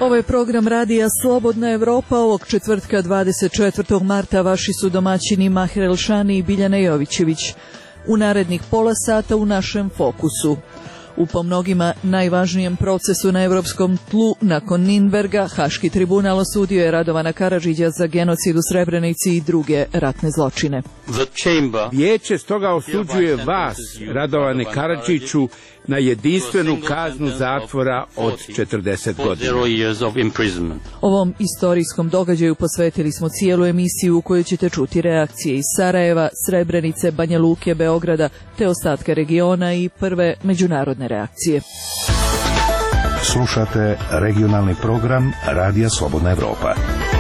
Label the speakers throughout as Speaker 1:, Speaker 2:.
Speaker 1: Ovo je program radija Slobodna Evropa ovog četvrtka 24. marta. Vaši su domaćini Maher Elšani i Biljana Jovićević. U narednih pola sata u našem fokusu. U po mnogima najvažnijem procesu na evropskom tlu nakon Nirnberga, Haški tribunal osudio je Radovana Karadžića za genocid u Srebrenici i druge ratne zločine.
Speaker 2: Vijeće stoga osuđuje vas, Radovane Karadžiću, na jedinstvenu kaznu zatvora od 40 godina.
Speaker 1: Ovom istorijskom događaju posvetili smo cijelu emisiju u kojoj ćete čuti reakcije iz Sarajeva, Srebrenice, Banja Luke, Beograda te ostatka regiona i prve međunarodne reakcije.
Speaker 3: Slušate regionalni program Radija Slobodna Evropa.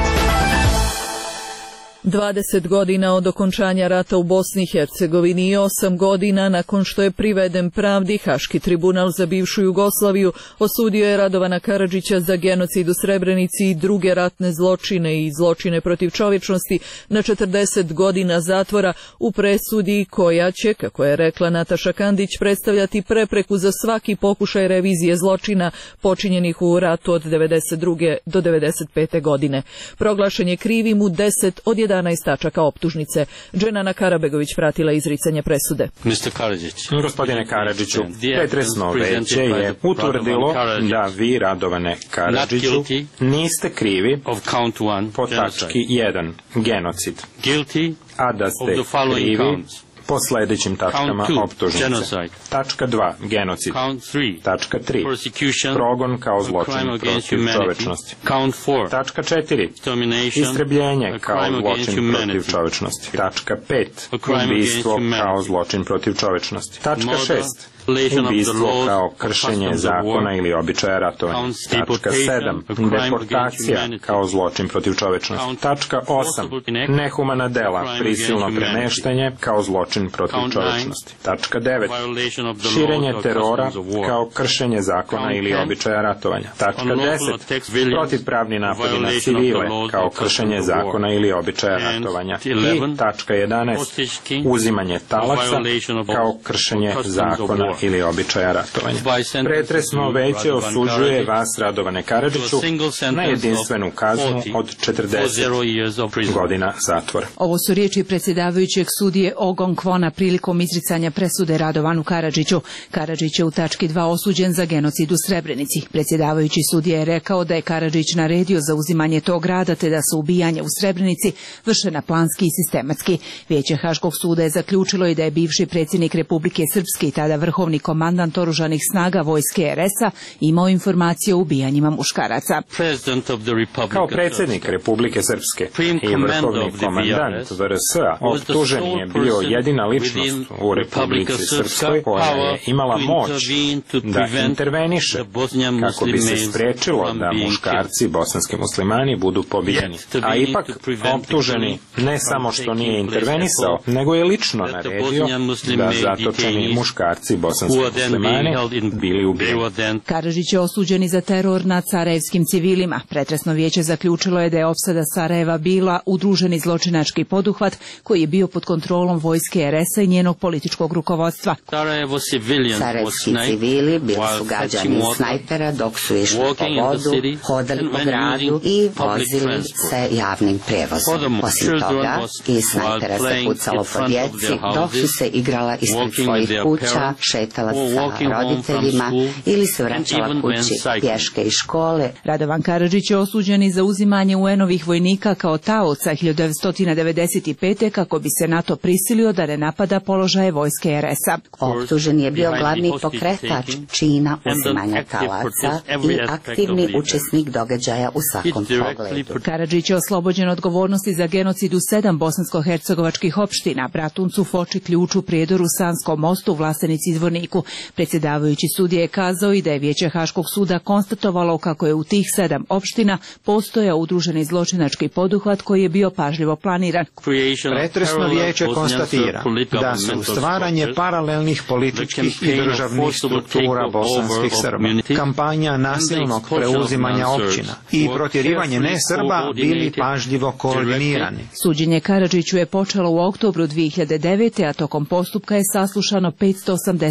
Speaker 1: 20 godina od okončanja rata u Bosni i Hercegovini i 8 godina nakon što je priveden pravdi, Haški tribunal za bivšu Jugoslaviju osudio je Radovana Karadžića za genocid u Srebrenici i druge ratne zločine i zločine protiv čovječnosti na 40 godina zatvora u presudi koja će, kako je rekla Nataša Kandić, predstavljati prepreku za svaki pokušaj revizije zločina počinjenih u ratu od 92. do 95. godine. Proglašen je krivim u 10 od 11 tačaka optužnice. Dženana Karabegović pratila izricanje presude.
Speaker 4: Gospodine Karadžiću, pretresno veće je utvrdilo da vi, Radovane Karadžiću, niste krivi po tački 1, genocid, a da ste krivi po sljedećim tačkama optužnice. Tačka 2, genocid. Tačka 3, progon kao zločin protiv čovečnosti. Tačka 4, istrebljenje kao zločin protiv čovečnosti. Tačka 5, ubistvo kao zločin protiv čovečnosti. Tačka 6, ubistvo kao kršenje zakona ili običaja ratovanja. Tačka 7, deportacija kao zločin protiv čovečnosti. Tačka 8, nehumana dela, prisilno premeštanje kao zločin protiv čovečnosti. Tačka 9, širenje terora kao kršenje zakona ili običaja ratovanja. Tačka 10, protivpravni napadi na civile kao kršenje zakona ili običaja ratovanja. I tačka 11, uzimanje talaca kao kršenje zakona ili običaja ratovanja. Pretresno veće osuđuje vas, Radovane Karadžiću, na jedinstvenu kaznu od 40 godina zatvora.
Speaker 5: Ovo su riječi predsjedavajućeg sudije Ogon Kvona prilikom izricanja presude Radovanu Karadžiću. Karadžić je u tački 2 osuđen za genocid u Srebrenici. Predsjedavajući sudija je rekao da je Karadžić naredio za uzimanje tog grada te da su ubijanja u Srebrenici vršena planski i sistematski. Vijeće Haškog suda je zaključilo i da je bivši predsjednik Republike Srpske i tada vrhovni komandant oružanih snaga vojske RS-a imao informacije o ubijanjima muškaraca.
Speaker 4: Kao predsjednik Republike Srpske i vrhovni komandant VRS-a optužen je bio jedina ličnost u Republici Srpskoj koja je imala moć da interveniše kako bi se spriječilo da muškarci bosanski muslimani budu pobijeni. A ipak optuženi ne samo što nije intervenisao, nego je lično naredio da zatočeni muškarci bosanski muslimani bili ubijeni.
Speaker 5: Karadžić je osuđen i za teror nad sarajevskim civilima. Pretresno vijeće zaključilo je da je opsada Sarajeva bila udruženi zločinački poduhvat koji je bio pod kontrolom vojske RS-a i njenog političkog rukovodstva.
Speaker 6: Sarajevski civili bili su gađani snajpera dok su išli po vodu, hodali po gradu i vozili se javnim prevozom. Osim toga, iz snajpera se pucalo po djeci dok su se igrala ispred svojih kuća, šetala sa roditeljima ili se vraćala kući pješke iz škole.
Speaker 5: Radovan Karadžić je osuđen i za uzimanje UN-ovih vojnika kao taoca 1995. kako bi se NATO prisilio da ne napada položaje vojske RS-a.
Speaker 6: Optužen je bio glavni pokretač čina uzimanja talaca i aktivni učesnik događaja u svakom pogledu.
Speaker 5: Karadžić je oslobođen odgovornosti za genocid u 7 bosansko-hercegovačkih opština, Bratuncu, Foči, Ključu, Prijedoru, Sanskom mostu, Vlasenici, Zvorniku. Predsjedavajući sudija je kazao i da je Vijeće Haškog suda konstatovalo kako je u tih 7 opština postojao udruženi zločinački poduhvat koji je bio pažljivo planiran.
Speaker 7: Pretresno vijeće konstatira da su stvaranje paralelnih političkih i državnih struktura bosanskih Srba, kampanja nasilnog preuzimanja općina i protjerivanje ne-Srba bili pažljivo koordinirani.
Speaker 5: Suđenje Karadžiću je počelo u oktobru 2009. a tokom postupka je saslušano 580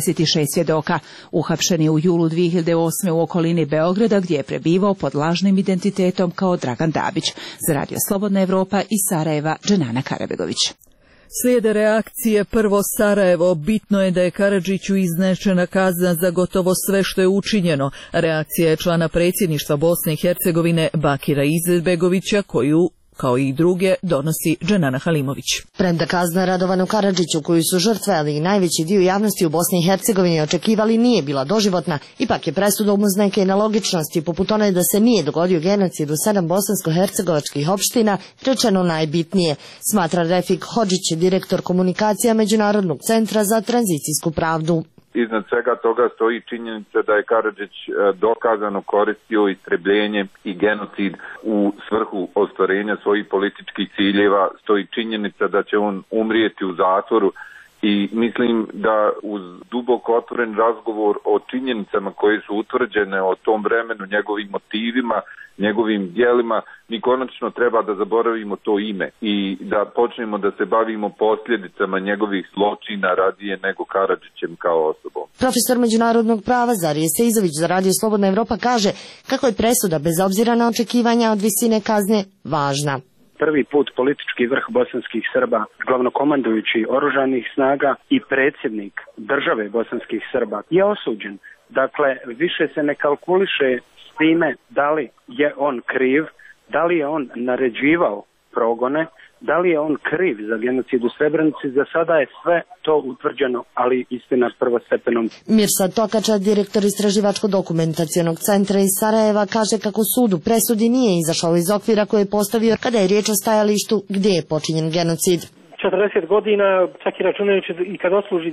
Speaker 5: 26 svjedoka. Uhapšen je u julu 2008. u okolini Beograda gdje je prebivao pod lažnim identitetom kao Dragan Dabić. Za Radio Slobodna Evropa iz Sarajeva, Dženana Karabegović.
Speaker 1: Slijede reakcije. Prvo Sarajevo. Bitno je da je Karadžiću izrečena kazna za gotovo sve što je učinjeno. Reakcija je člana predsjedništva Bosne i Hercegovine Bakira Izetbegovića, koju kao i druge donosi Dženana Halimović.
Speaker 8: Premda kazna Radovanu Karadžiću, koju su žrtve, ali i najveći dio javnosti u Bosni i Hercegovini očekivali, nije bila doživotna, ipak je presudom uz neke nelogičnosti, poput one da se nije dogodio genocid u 7 bosansko-hercegovačkih opština, rečeno najbitnije, smatra Refik Hodžić, direktor komunikacija Međunarodnog centra za tranzicijsku pravdu.
Speaker 9: Iznad svega toga stoji činjenica da je Karadžić dokazano koristio istrebljenje i genocid u svrhu ostvarenja svojih političkih ciljeva. Stoji činjenica da će on umrijeti u zatvoru i mislim da uz duboko otvoren razgovor o činjenicama koje su utvrđene o tom vremenu, njegovim motivima, njegovim djelima, mi konačno treba da zaboravimo to ime i da počnemo da se bavimo posljedicama njegovih zločina radije nego Karadžićem kao osobom.
Speaker 8: Profesor međunarodnog prava Zarije Sejzović za Radio Slobodna Evropa kaže kako je presuda bez obzira na očekivanja od visine kazne važna.
Speaker 10: Prvi put politički vrh bosanskih Srba, glavnokomandujući oružanih snaga i predsjednik države bosanskih Srba je osuđen. Dakle, više se ne kalkuliše s time da li je on kriv, da li je on naređivao progone, da li je on kriv za genocid u Srebrenici. Za sada je sve to utvrđeno, ali istina prvostepenom.
Speaker 8: Mirsad Tokača, direktor Istraživačko-dokumentacionog centra iz Sarajeva, kaže kako sud u presudi nije izašao iz okvira koje je postavio kada je riječ o stajalištu gdje je počinjen genocid.
Speaker 11: 40 godina, čak i računajući i kad osluži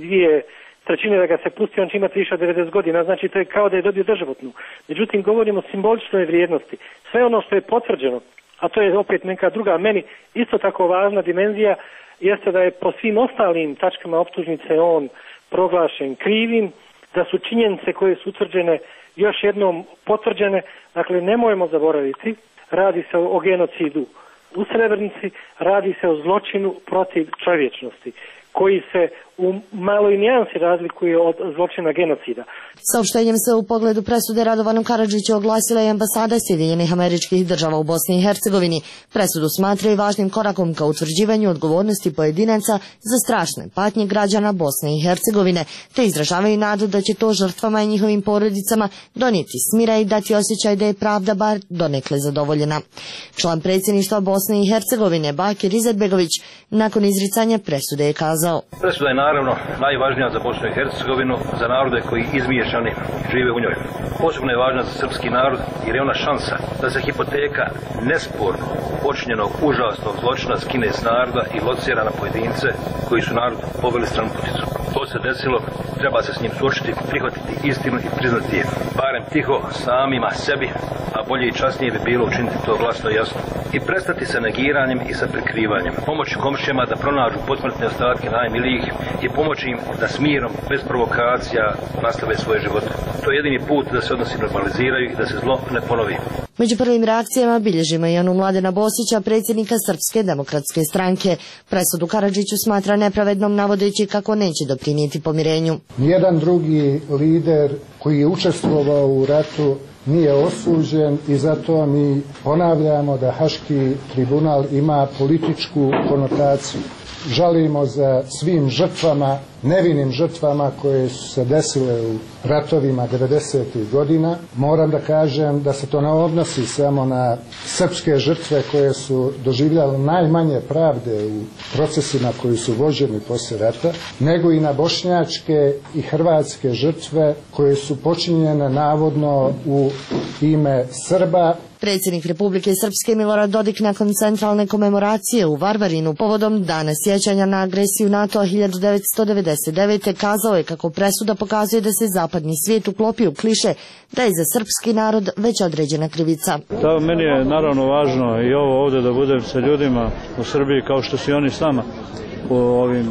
Speaker 11: 2/3 da ga se pusti, on će imati više od 90 godina, znači to je kao da je dobio doživotnu. Međutim, govorimo o simboličnoj vrijednosti. Sve ono što je potvrđeno, a to je opet neka druga, meni isto tako važna dimenzija, jeste da je po svim ostalim tačkama optužnice on proglašen krivim, da su činjenice koje su utvrđene još jednom potvrđene. Dakle, nemojmo zaboraviti, radi se o genocidu u Srebrenici, radi se o zločinu protiv čovječnosti, koji se u maloj nijansi razlikuje od zločina genocida.
Speaker 8: Saopštenjem se u pogledu presude Radovanu Karadžiću oglasila i ambasada Sjedinjenih Američkih Država u Bosni i Hercegovini. Presudu smatraju važnim korakom ka utvrđivanju odgovornosti pojedinaca za strašne patnje građana Bosne i Hercegovine, te izražavaju nadu da će to žrtvama i njihovim porodicama donijeti smira i dati osjećaj da je pravda bar donekle zadovoljena. Član predsjedništva Bosne i Hercegovine Bakir Izetbegović nakon izricanja presude je kazao:
Speaker 12: Presuda je naravno najvažnija za Bosnu i Hercegovinu, za narode koji izmiješani žive u njoj. Posebno je važna za srpski narod jer je ona šansa da se hipoteka nesporno počinjenog užasnog zločina skine s naroda i locira na pojedince koji su narod poveli stranu puticu. To se desilo, treba se s njim suočiti, prihvatiti istinu i priznati je. Barem tiho samima sebi, a bolje i časnije bi bilo učiniti to glasno i jasno. I prestati sa negiranjem i sa prikrivanjem. Pomoći komšijama da pronađu posmrtne ostatke najmilijih i pomoći im da s mirom, bez provokacija, nastave svoje živote. To je jedini put da se odnosi normaliziraju i da se zlo ne ponovi.
Speaker 8: Među prvim reakcijama bilježimo i onu Mladena Bosića, predsjednika Srpske demokratske stranke. Presudu Karadžiću smatra nepravednom, navodeći kako neće doprinijeti pomirenju.
Speaker 13: Nijedan drugi lider koji je učestvovao u ratu nije osuđen i zato mi ponavljamo da Haški tribunal ima političku konotaciju. Žalimo za svim žrtvama, nevinim žrtvama koje su se desile u ratovima 90. godina. Moram da kažem da se to ne odnosi samo na srpske žrtve koje su doživljale najmanje pravde u procesima koji su vođeni poslije rata, nego i na bošnjačke i hrvatske žrtve koje su počinjene navodno u ime Srba.
Speaker 8: Predsjednik Republike Srpske Milorad Dodik nakon centralne komemoracije u Varvarinu povodom Dana sjećanja na agresiju NATO-a 1999. kazao je kako presuda pokazuje da se zapadni svijet uklopio u kliše da je za srpski narod već određena krivica.
Speaker 14: Da, meni je naravno važno i ovo ovdje da budem sa ljudima u Srbiji kao što su i oni s nama u ovim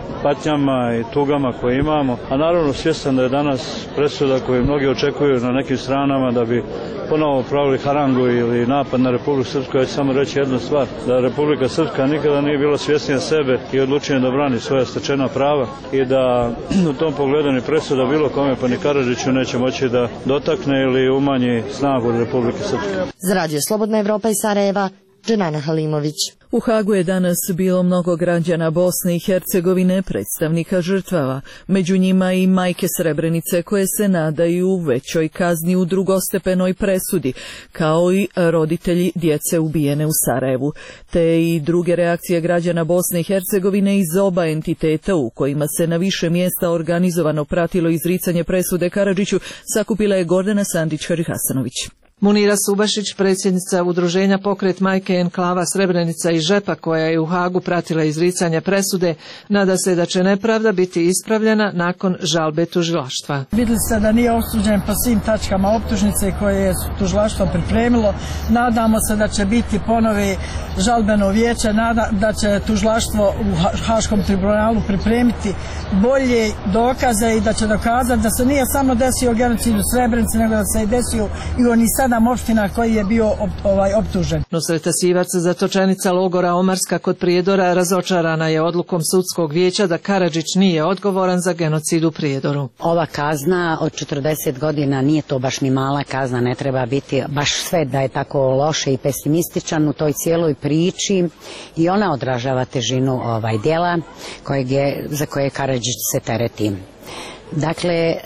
Speaker 14: patnjama i tugama koje imamo, a naravno svjestan da je danas presuda koju mnogi očekuju na nekim stranama da bi ponovo pravili harangu ili napad na Republiku Srpsku. Ja ću samo reći jednu stvar, da Republika Srpska nikada nije bila svjesnija sebe i odlučena da brani svoja stečena prava i da u tom pogledu ni presuda bilo kome pa ni Karadžiću neće moći da dotakne ili umanji snagu Republike Srpske.
Speaker 8: Za Radio Slobodna Evropa iz Sarajeva, Dženana Halimović.
Speaker 1: U Hagu je danas bilo mnogo građana Bosne i Hercegovine, predstavnika žrtvava, među njima i majke Srebrenice koje se nadaju većoj kazni u drugostepenoj presudi, kao i roditelji djece ubijene u Sarajevu, te i druge reakcije građana Bosne i Hercegovine iz oba entiteta u kojima se na više mjesta organizovano pratilo izricanje presude Karadžiću, sakupila je Gordana Sandić-Hadžihasanović.
Speaker 15: Munira Subašić, predsjednica udruženja Pokret majke enklava Srebrenica i Žepa, koja je u Hagu pratila izricanje presude, nada se da će nepravda biti ispravljena nakon žalbe tužilaštva.
Speaker 16: Vidjeli ste da nije osuđen po svim tačkama optužnice koje je tužilaštvo pripremilo. Nadamo se da će biti ponovi žalbeno vijeće, da će tužilaštvo u Haškom tribunalu pripremiti bolje dokaze i da će dokazati da se nije samo desio genocid u Srebrenici, nego da se je desio i oni 7 opština koji je bio optužen.
Speaker 15: Nusreta Sivac, zatočenica logora Omarska kod Prijedora, razočarana je odlukom sudskog vijeća da Karadžić nije odgovoran za genocid u Prijedoru.
Speaker 6: Ova kazna od 40 godina nije to baš ni mala kazna, ne treba biti baš sve da je tako loše i pesimističan u toj cijeloj priči i ona odražava težinu djela za koje Karadžić se tereti. Dakle,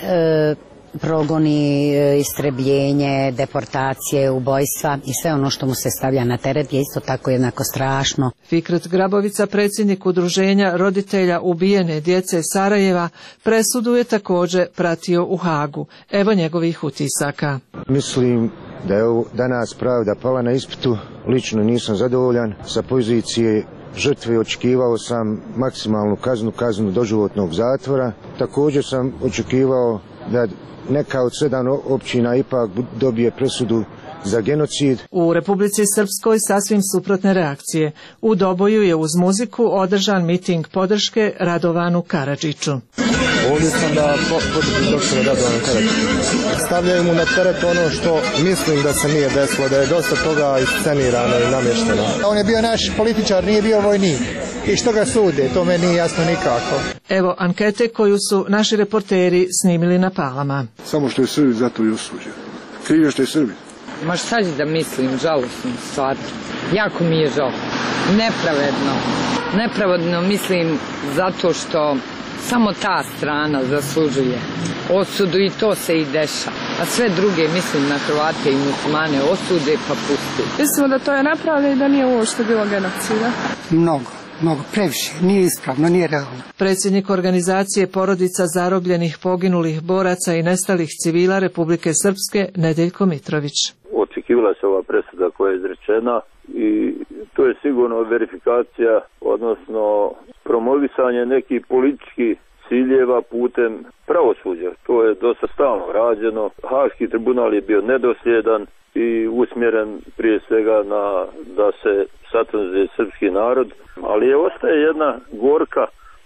Speaker 6: progoni, istrebljenje, deportacije, ubojstva i sve ono što mu se stavlja na teret je isto tako jednako strašno.
Speaker 15: Fikret Grabovica, predsjednik udruženja roditelja ubijene djece Sarajeva, presudu je također pratio u Hagu. Evo njegovih utisaka.
Speaker 17: Mislim da je ovo danas pravda pala na ispitu. Lično nisam zadovoljan sa pozicije žrtve, očekivao sam maksimalnu kaznu doživotnog zatvora. Također sam očekivao da neka od 7 općina ipak dobije presudu za genocid.
Speaker 15: U Republici Srpskoj sasvim suprotne reakcije. U Doboju je uz muziku održan miting podrške Radovanu Karadžiću.
Speaker 18: Ovdje sam da podržim doktora Radovanu Karadžiću. Stavljaju mu na teret ono što mislim da se nije desilo, da je dosta toga iscenirano i namješteno. On je bio naš političar, nije bio vojnik. I što ga sude, to meni nije jasno nikako.
Speaker 15: Evo ankete koju su naši reporteri snimili na Palama.
Speaker 19: Samo što je Srbi, zato je osuđen. Kriv je što je Srbi.
Speaker 20: Ma šta ću da mislim, žalosno stvar. Jako mi je žao. Nepravedno. Nepravedno mislim zato što samo ta strana zaslužuje osudu i to se i deša. A sve druge, mislim na Hrvate i muslimane, osude pa pusti.
Speaker 21: Mislimo da to je nepravda i da nije ovo što je bilo genocida.
Speaker 22: Mnogo, previše, nije ispravno, nije realno.
Speaker 15: Predsjednik organizacije porodica zarobljenih, poginulih boraca i nestalih civila Republike Srpske, Nedeljko Mitrović.
Speaker 23: Očekivala se ova presuda koja je izrečena i to je sigurno verifikacija, odnosno promovisanje nekih političkih ciljeva putem pravosuđa. To je dosta stalno rađeno. Haški tribunal je bio nedosljedan i usmjeren prije svega na da se satanizuje srpski narod, ali ostaje jedna gorka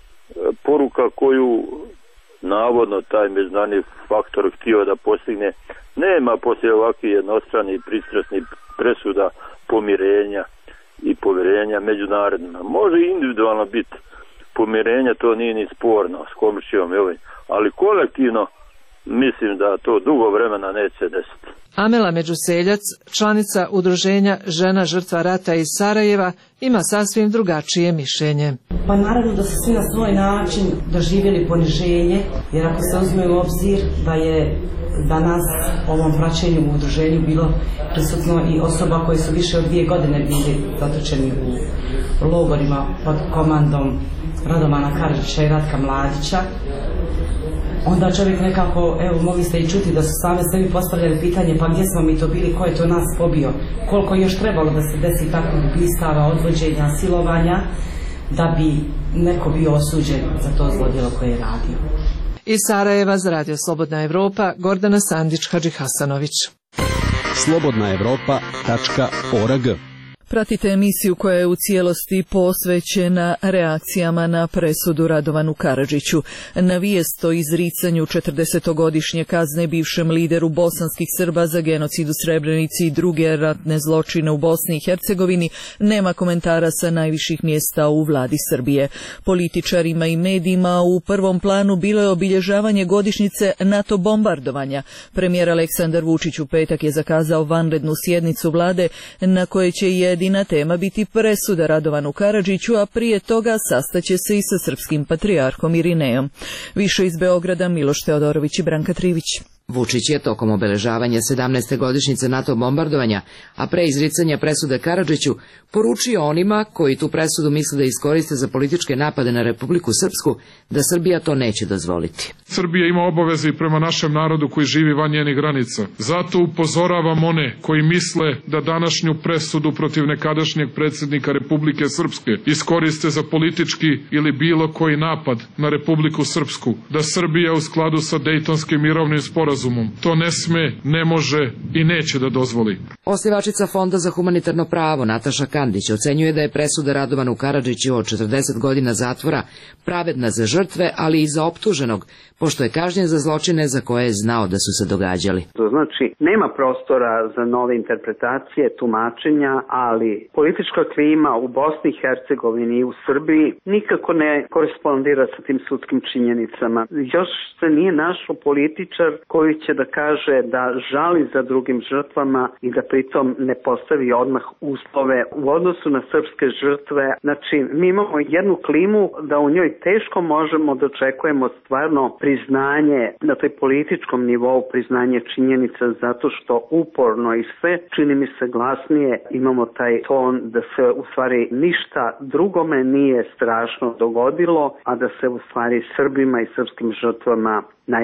Speaker 23: poruka koju navodno taj međunarodni faktor htio da postigne. Nema poslije ovakvih jednostranih i pristrasnih presuda pomirenja i povjerenja međunarodnima. Može individualno biti pomirenja, to nije ni sporno s komšijom, ali kolektivno mislim da to dugo vremena neće desiti.
Speaker 15: Amela Međuseljac, članica udruženja Žena žrtva rata iz Sarajeva, ima sasvim drugačije mišljenje.
Speaker 24: Pa naravno da su svi na svoj način doživjeli poniženje, jer ako se uzme u obzir da je danas ovom praćenju u udruženju bilo prisutno i osoba koji su više od 2 godine bili zatočeni u logorima pod komandom Radovana Karadžića i Ratka Mladića, onda čovjek nekako, evo mogli ste i čuti da su same sebi postavljali pitanje pa gdje smo mi to bili, ko je to nas pobio, koliko još trebalo da se desi takvih ubistava, odvođenja, silovanja, da bi neko bio osuđen za to zlodjelo koje je radio.
Speaker 15: Iz Sarajeva za Radio Slobodna Evropa, Gordana Sandić-Hadžihasanović.
Speaker 25: slobodnaevropa.org
Speaker 1: Pratite emisiju koja je u cijelosti posvećena reakcijama na presudu Radovanu Karadžiću. Na vijest o izricanju 40-godišnje kazne bivšem lideru bosanskih Srba za genocid u Srebrenici i druge ratne zločine u Bosni i Hercegovini nema komentara sa najviših mjesta u vladi Srbije. Političarima i medijima u prvom planu bilo je obilježavanje godišnjice NATO bombardovanja. Premijer Aleksandar Vučić u petak je zakazao vanrednu sjednicu vlade na kojoj će jedina tema biti presuda Radovanu Karadžiću, a prije toga sastaće se i sa srpskim patrijarhom Irinejom. Više iz Beograda Miloš Teodorović i Branka Trivić.
Speaker 2: Vučić je tokom obeležavanja 17. godišnjice NATO bombardovanja, a pre izricanja presude Karadžiću, poručio onima koji tu presudu misle da iskoriste za političke napade na Republiku Srpsku, da Srbija to neće dozvoliti.
Speaker 3: Srbija ima obaveze i prema našem narodu koji živi van njenih granica. Zato upozoravam one koji misle da današnju presudu protiv nekadašnjeg predsjednika Republike Srpske iskoriste za politički ili bilo koji napad na Republiku Srpsku, da Srbija u skladu sa Dejtonskim mirovnim sporazumom to ne sme, ne može i neće da dozvoli.
Speaker 2: Osnivačica Fonda za humanitarno pravo Nataša Kandić ocenjuje da je presuda Radovanu Karadžiću od 40 godina zatvora pravedna za žrtve, ali i za optuženog, pošto je kažnjen za zločine za koje je znao da su se događali.
Speaker 10: To znači, nema prostora za nove interpretacije, tumačenja, ali politička klima u Bosni i Hercegovini i u Srbiji nikako ne korespondira sa tim sudskim činjenicama. Još se nije našao političar koji će da kaže da žali za drugim žrtvama i da pritom ne postavi odmah uslove u odnosu na srpske žrtve. Znači, mi imamo jednu klimu da u njoj teško možemo da očekujemo stvarno priznanje na toj političkom nivou, priznanje činjenica, zato što uporno i sve, čini mi se glasnije, imamo taj ton da se u stvari ništa drugome nije strašno dogodilo, a da se u stvari Srbima i srpskim žrtvama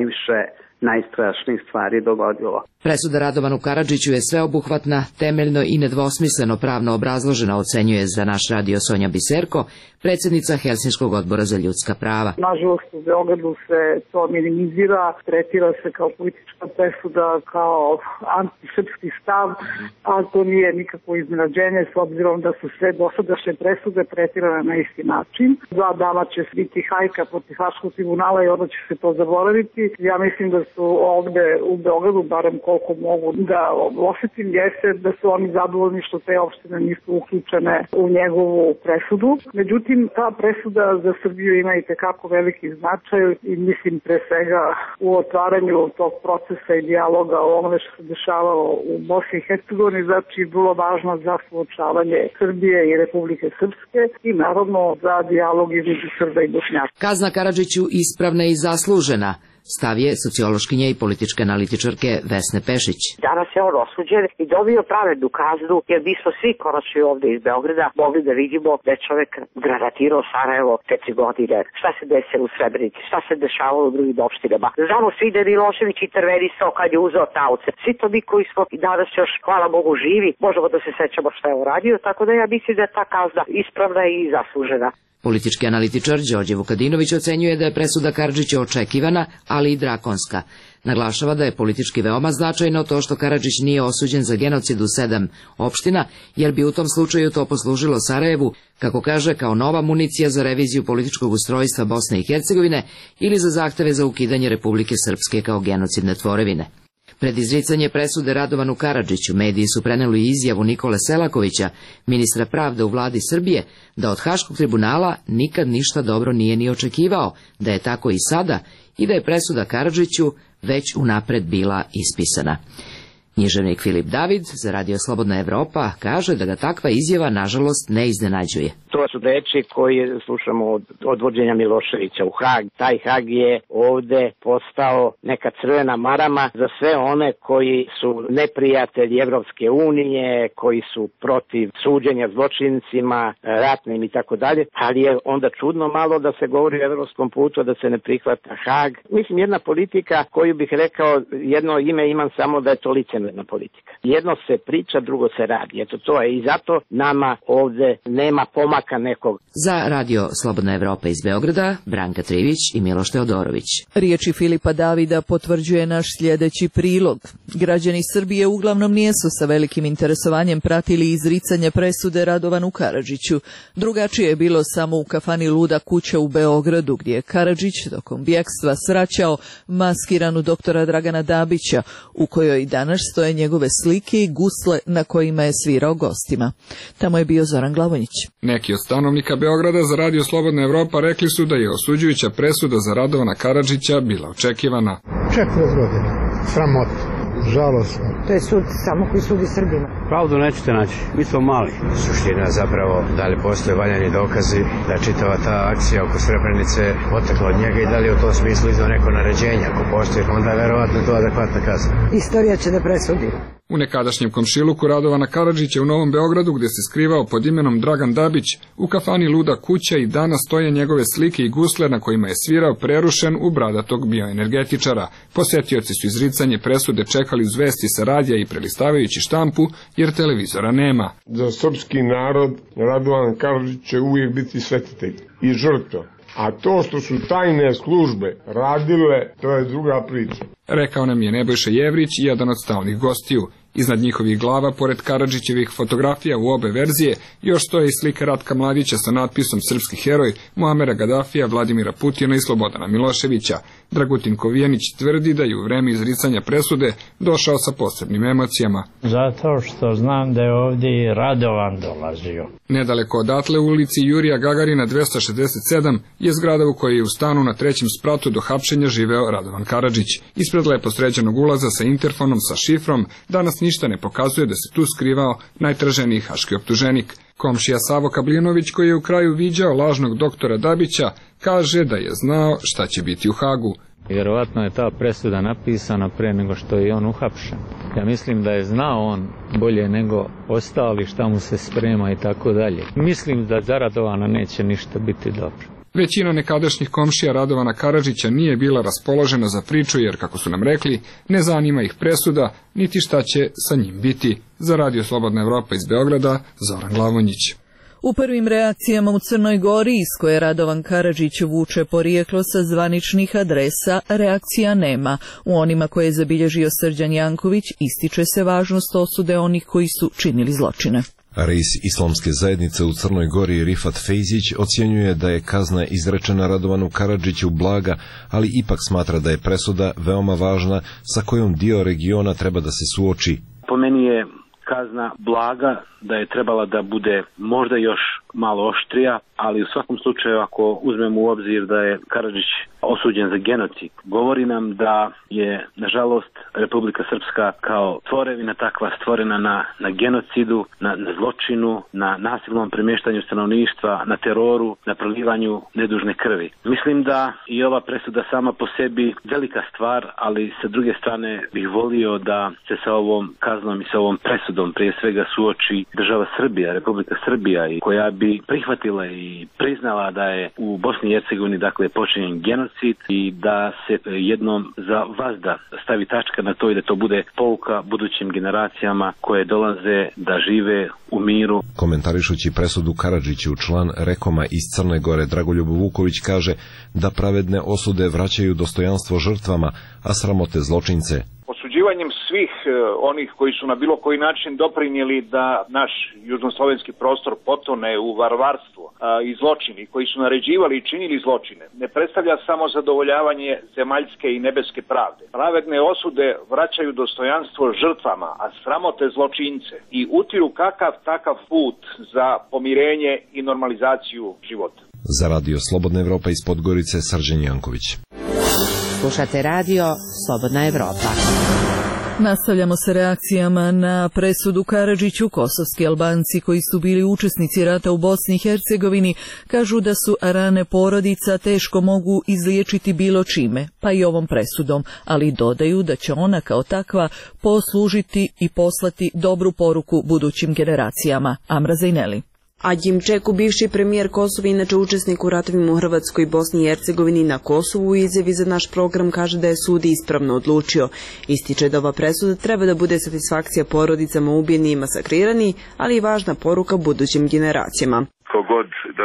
Speaker 10: najstrašnijih stvari dogodilo.
Speaker 2: Presuda Radovanu Karadžiću je sveobuhvatna, temeljno i nedvosmisleno pravno obrazložena, ocenjuje za naš radio Sonja Biserko, predsjednica Helsinškog odbora za ljudska prava.
Speaker 4: Nažalost, u Beogradu se to minimizira, tretira se kao politička presuda, kao antisrpski stav, a to nije nikakvo iznenađenje s obzirom da su sve dosadašnje presude tretirane na isti način. 2 dana će biti hajka protiv Haškog tribunala i onda će se to zaboraviti. Ja mislim da su ovde u Beogradu, barem koliko mogu da osjetim, jeste da su oni zadovoljni što te opštine nisu uključene u njegovu presudu. Međutim, ta presuda za Srbiju ima i tekako veliki značaj i mislim pre svega u otvaranju tog procesa i dijaloga o onome što se dešavalo u Bosni i Hercegovini, znači vrlo važno za suočavanje Srbije i Republike Srpske i naravno za dijalog između Srba i Bošnjaka.
Speaker 2: Kazna Karadžiću ispravna i zaslužena, stav je sociološkinje i političke analitičarke Vesne Pešić.
Speaker 7: Danas je on osuđen i dobio pravednu kaznu, jer mi smo svi konačno ovde iz Beograda mogli da vidimo da je čovjek granatirao Sarajevo 4 godine. Šta se desilo u Srebrenici, šta se dešavalo u drugim opštinama. Znamo svi da je Milošević intervenisao kad je uzeo taoce. Svi to mi koji smo i danas još, hvala Bogu, živi, možemo da se sećamo šta je uradio, tako da ja mislim da je ta kazna ispravna i zaslužena.
Speaker 2: Politički analitičar Đorđe Vukadinović ocenjuje da je presuda Karadžiću očekivana, ali i drakonska. Naglašava da je politički veoma značajno to što Karadžić nije osuđen za genocid u 7 opština, jer bi u tom slučaju to poslužilo Sarajevu, kako kaže, kao nova municija za reviziju političkog ustrojstva Bosne i Hercegovine ili za zahteve za ukidanje Republike Srpske kao genocidne tvorevine. Pred izricanje presude Radovanu Karadžiću mediji su preneli izjavu Nikole Selakovića, ministra pravde u vladi Srbije, da od Haškog tribunala nikad ništa dobro nije ni očekivao, da je tako i sada i da je presuda Karadžiću već unapred bila ispisana. Književnik Filip David za Radio Slobodna Evropa kaže da ga takva izjava nažalost ne iznenađuje.
Speaker 25: To su reči koje slušamo od odvođenja Miloševića u Hag. Taj Hag je ovde postao neka crvena marama za sve one koji su neprijatelji Evropske unije, koji su protiv suđenja zločincima, ratnim i tako dalje, ali je onda čudno malo da se govori o evropskom putu, da se ne prihvata Hag. Mislim, jedna politika koju bih rekao, jedno ime imam samo da je to licemerje. severna politika. Jedno se priča, drugo se radi. Eto to je i zato nama ovde nema pomaka nekog.
Speaker 2: Za Radio Slobodna Evropa iz Beograda, Branka Trivić i Miloš Teodorović.
Speaker 1: Riječi Filipa Davida potvrđuje naš sljedeći prilog. Građani Srbije uglavnom nisu sa velikim interesovanjem pratili izricanje presude Radovanu Karadžiću. Drugačije je bilo samo u kafani Luda kuća u Beogradu, gdje je Karadžić tokom bjekstva svraćao maskiranu doktora Dragana Dabića, u kojoj danas stoje njegove slike i gusle na kojima je svirao gostima. Tamo je bio Zoran Glavonjić.
Speaker 5: Neki od stanovnika Beograda za Radio Slobodna Evropa rekli su da je osuđujuća presuda za Radovana Karadžića bila očekivana.
Speaker 9: 40 godina. Sramota. Žalosno.
Speaker 11: To je sud samo koji sudi Srbima.
Speaker 12: Pravdu nećete naći, mi smo mali. Suština zapravo da li postoje valjani dokazi da je čitava ta akcija oko Srebrenice potekla od njega i da li je u tom smislu izdao neko naređenje. Ako postoji, onda je verovatno to adekvatna kazna.
Speaker 11: Istorija će da presudi.
Speaker 5: U nekadašnjem komšiluku Radovana Karadžića u Novom Beogradu, gdje se skrivao pod imenom Dragan Dabić, u kafani Luda kuća i danas stoje njegove slike i gusle na kojima je svirao prerušen u bradatog bioenergetičara. Posetioci su izricanje presude čekali uz vesti sa radija i prelistavajući štampu, jer televizora nema.
Speaker 19: Za srpski narod Radovan Karadžić će uvijek biti svetitelj i žrtva. A to što su tajne službe radile, to je druga priča.
Speaker 5: Rekao nam je Nebojša Jevrić, jedan od stalnih gostiju. Iznad njihovih glava, pored Karadžićevih fotografija u obe verzije, još stoje i slika Ratka Mladića sa natpisom Srpski heroj, Muamera Gadafija, Vladimira Putina i Slobodana Miloševića. Dragutin Kovijanić tvrdi da je u vreme izricanja presude došao sa posebnim emocijama.
Speaker 13: Zato što znam da je ovdje i Radovan dolazio.
Speaker 5: Nedaleko odatle u ulici Jurija Gagarina 267 je zgrada u kojoj je u stanu na 3. spratu do hapšenja živeo Radovan Karadžić. Ispred lepo sređenog ulaza sa interfonom sa šifrom danas ništa ne pokazuje da se tu skrivao najtraženiji haški optuženik. Komšija Savo Kablinović, koji je u kraju viđao lažnog doktora Dabića, kaže da je znao šta će biti u Hagu.
Speaker 13: Vjerovatno je ta presuda napisana pre nego što je on uhapšen. Ja mislim da je znao on bolje nego ostali šta mu se sprema i tako dalje. Mislim da za Radovana neće ništa biti dobro.
Speaker 5: Većina nekadašnjih komšija Radovana Karadžića nije bila raspoložena za priču jer, kako su nam rekli, ne zanima ih presuda, niti šta će sa njim biti. Za Radio Slobodna Evropa iz Beograda, Zoran Glavonjić.
Speaker 1: U prvim reakcijama u Crnoj Gori, iz koje Radovan Karadžić vuče porijeklo sa zvaničnih adresa, reakcija nema. U onima koje je zabilježio Srđan Janković ističe se važnost osude onih koji su činili zločine.
Speaker 26: Reis Islamske zajednice u Crnoj Gori Rifat Fejzić ocjenjuje da je kazna izrečena Radovanu Karadžiću blaga, ali ipak smatra da je presuda veoma važna sa kojom dio regiona treba da se suoči.
Speaker 10: Po meni je kazna blaga, da je trebala da bude možda još malo oštrija, ali u svakom slučaju ako uzmemo u obzir da je Karadžić osuđen za genocid, govori nam da je nažalost Republika Srpska kao tvorevina takva stvorena na genocidu, na zločinu, na nasilnom premještanju stanovništva, na teroru, na prolivanju nedužne krvi. Mislim da i ova presuda sama po sebi velika stvar, ali sa druge strane bih volio da se sa ovom kaznom i sa ovom presudom prije svega suoči država Srbija, Republika Srbija, koja bi prihvatila i priznala da je u Bosni i Hercegovini počinjen genocid i da se jednom za vazda stavi tačka na to i da to bude pouka budućim generacijama koje dolaze da žive u miru.
Speaker 26: Komentarišući presudu Karadžiću, član Rekoma iz Crne Gore Dragoljub Vuković kaže da pravedne osude vraćaju dostojanstvo žrtvama, a sramote zločince.
Speaker 27: Osuđivanjem svih onih koji su na bilo koji način doprinijeli da naš južnoslovenski prostor potone u varvarstvo i zločini koji su naređivali i činili zločine ne predstavlja samo zadovoljavanje zemaljske i nebeske pravde. Pravedne osude vraćaju dostojanstvo žrtvama, a sramote zločince i utiru kakav takav put za pomirenje i normalizaciju života.
Speaker 26: Za Radio Slobodna Evropa iz Podgorice, Srđan Janković.
Speaker 6: Slušate Radio Slobodna Evropa.
Speaker 1: Nastavljamo sa reakcijama na presudu Karadžiću. Kosovski Albanci koji su bili učesnici rata u Bosni i Hercegovini kažu da su rane porodica teško mogu izliječiti bilo čime, pa i ovom presudom, ali dodaju da će ona kao takva poslužiti i poslati dobru poruku budućim generacijama. Amra Zajneli.
Speaker 8: Adjim Čeku, bivši premijer Kosova, inače učesnik u ratovima u Hrvatskoj, Bosni i Hercegovini na Kosovu, u izjavi za naš program kaže da je sud ispravno odlučio. Ističe da ova presuda treba da bude satisfakcija porodicama ubijenih i masakrirani, ali i važna poruka budućim generacijama.
Speaker 14: Kogod da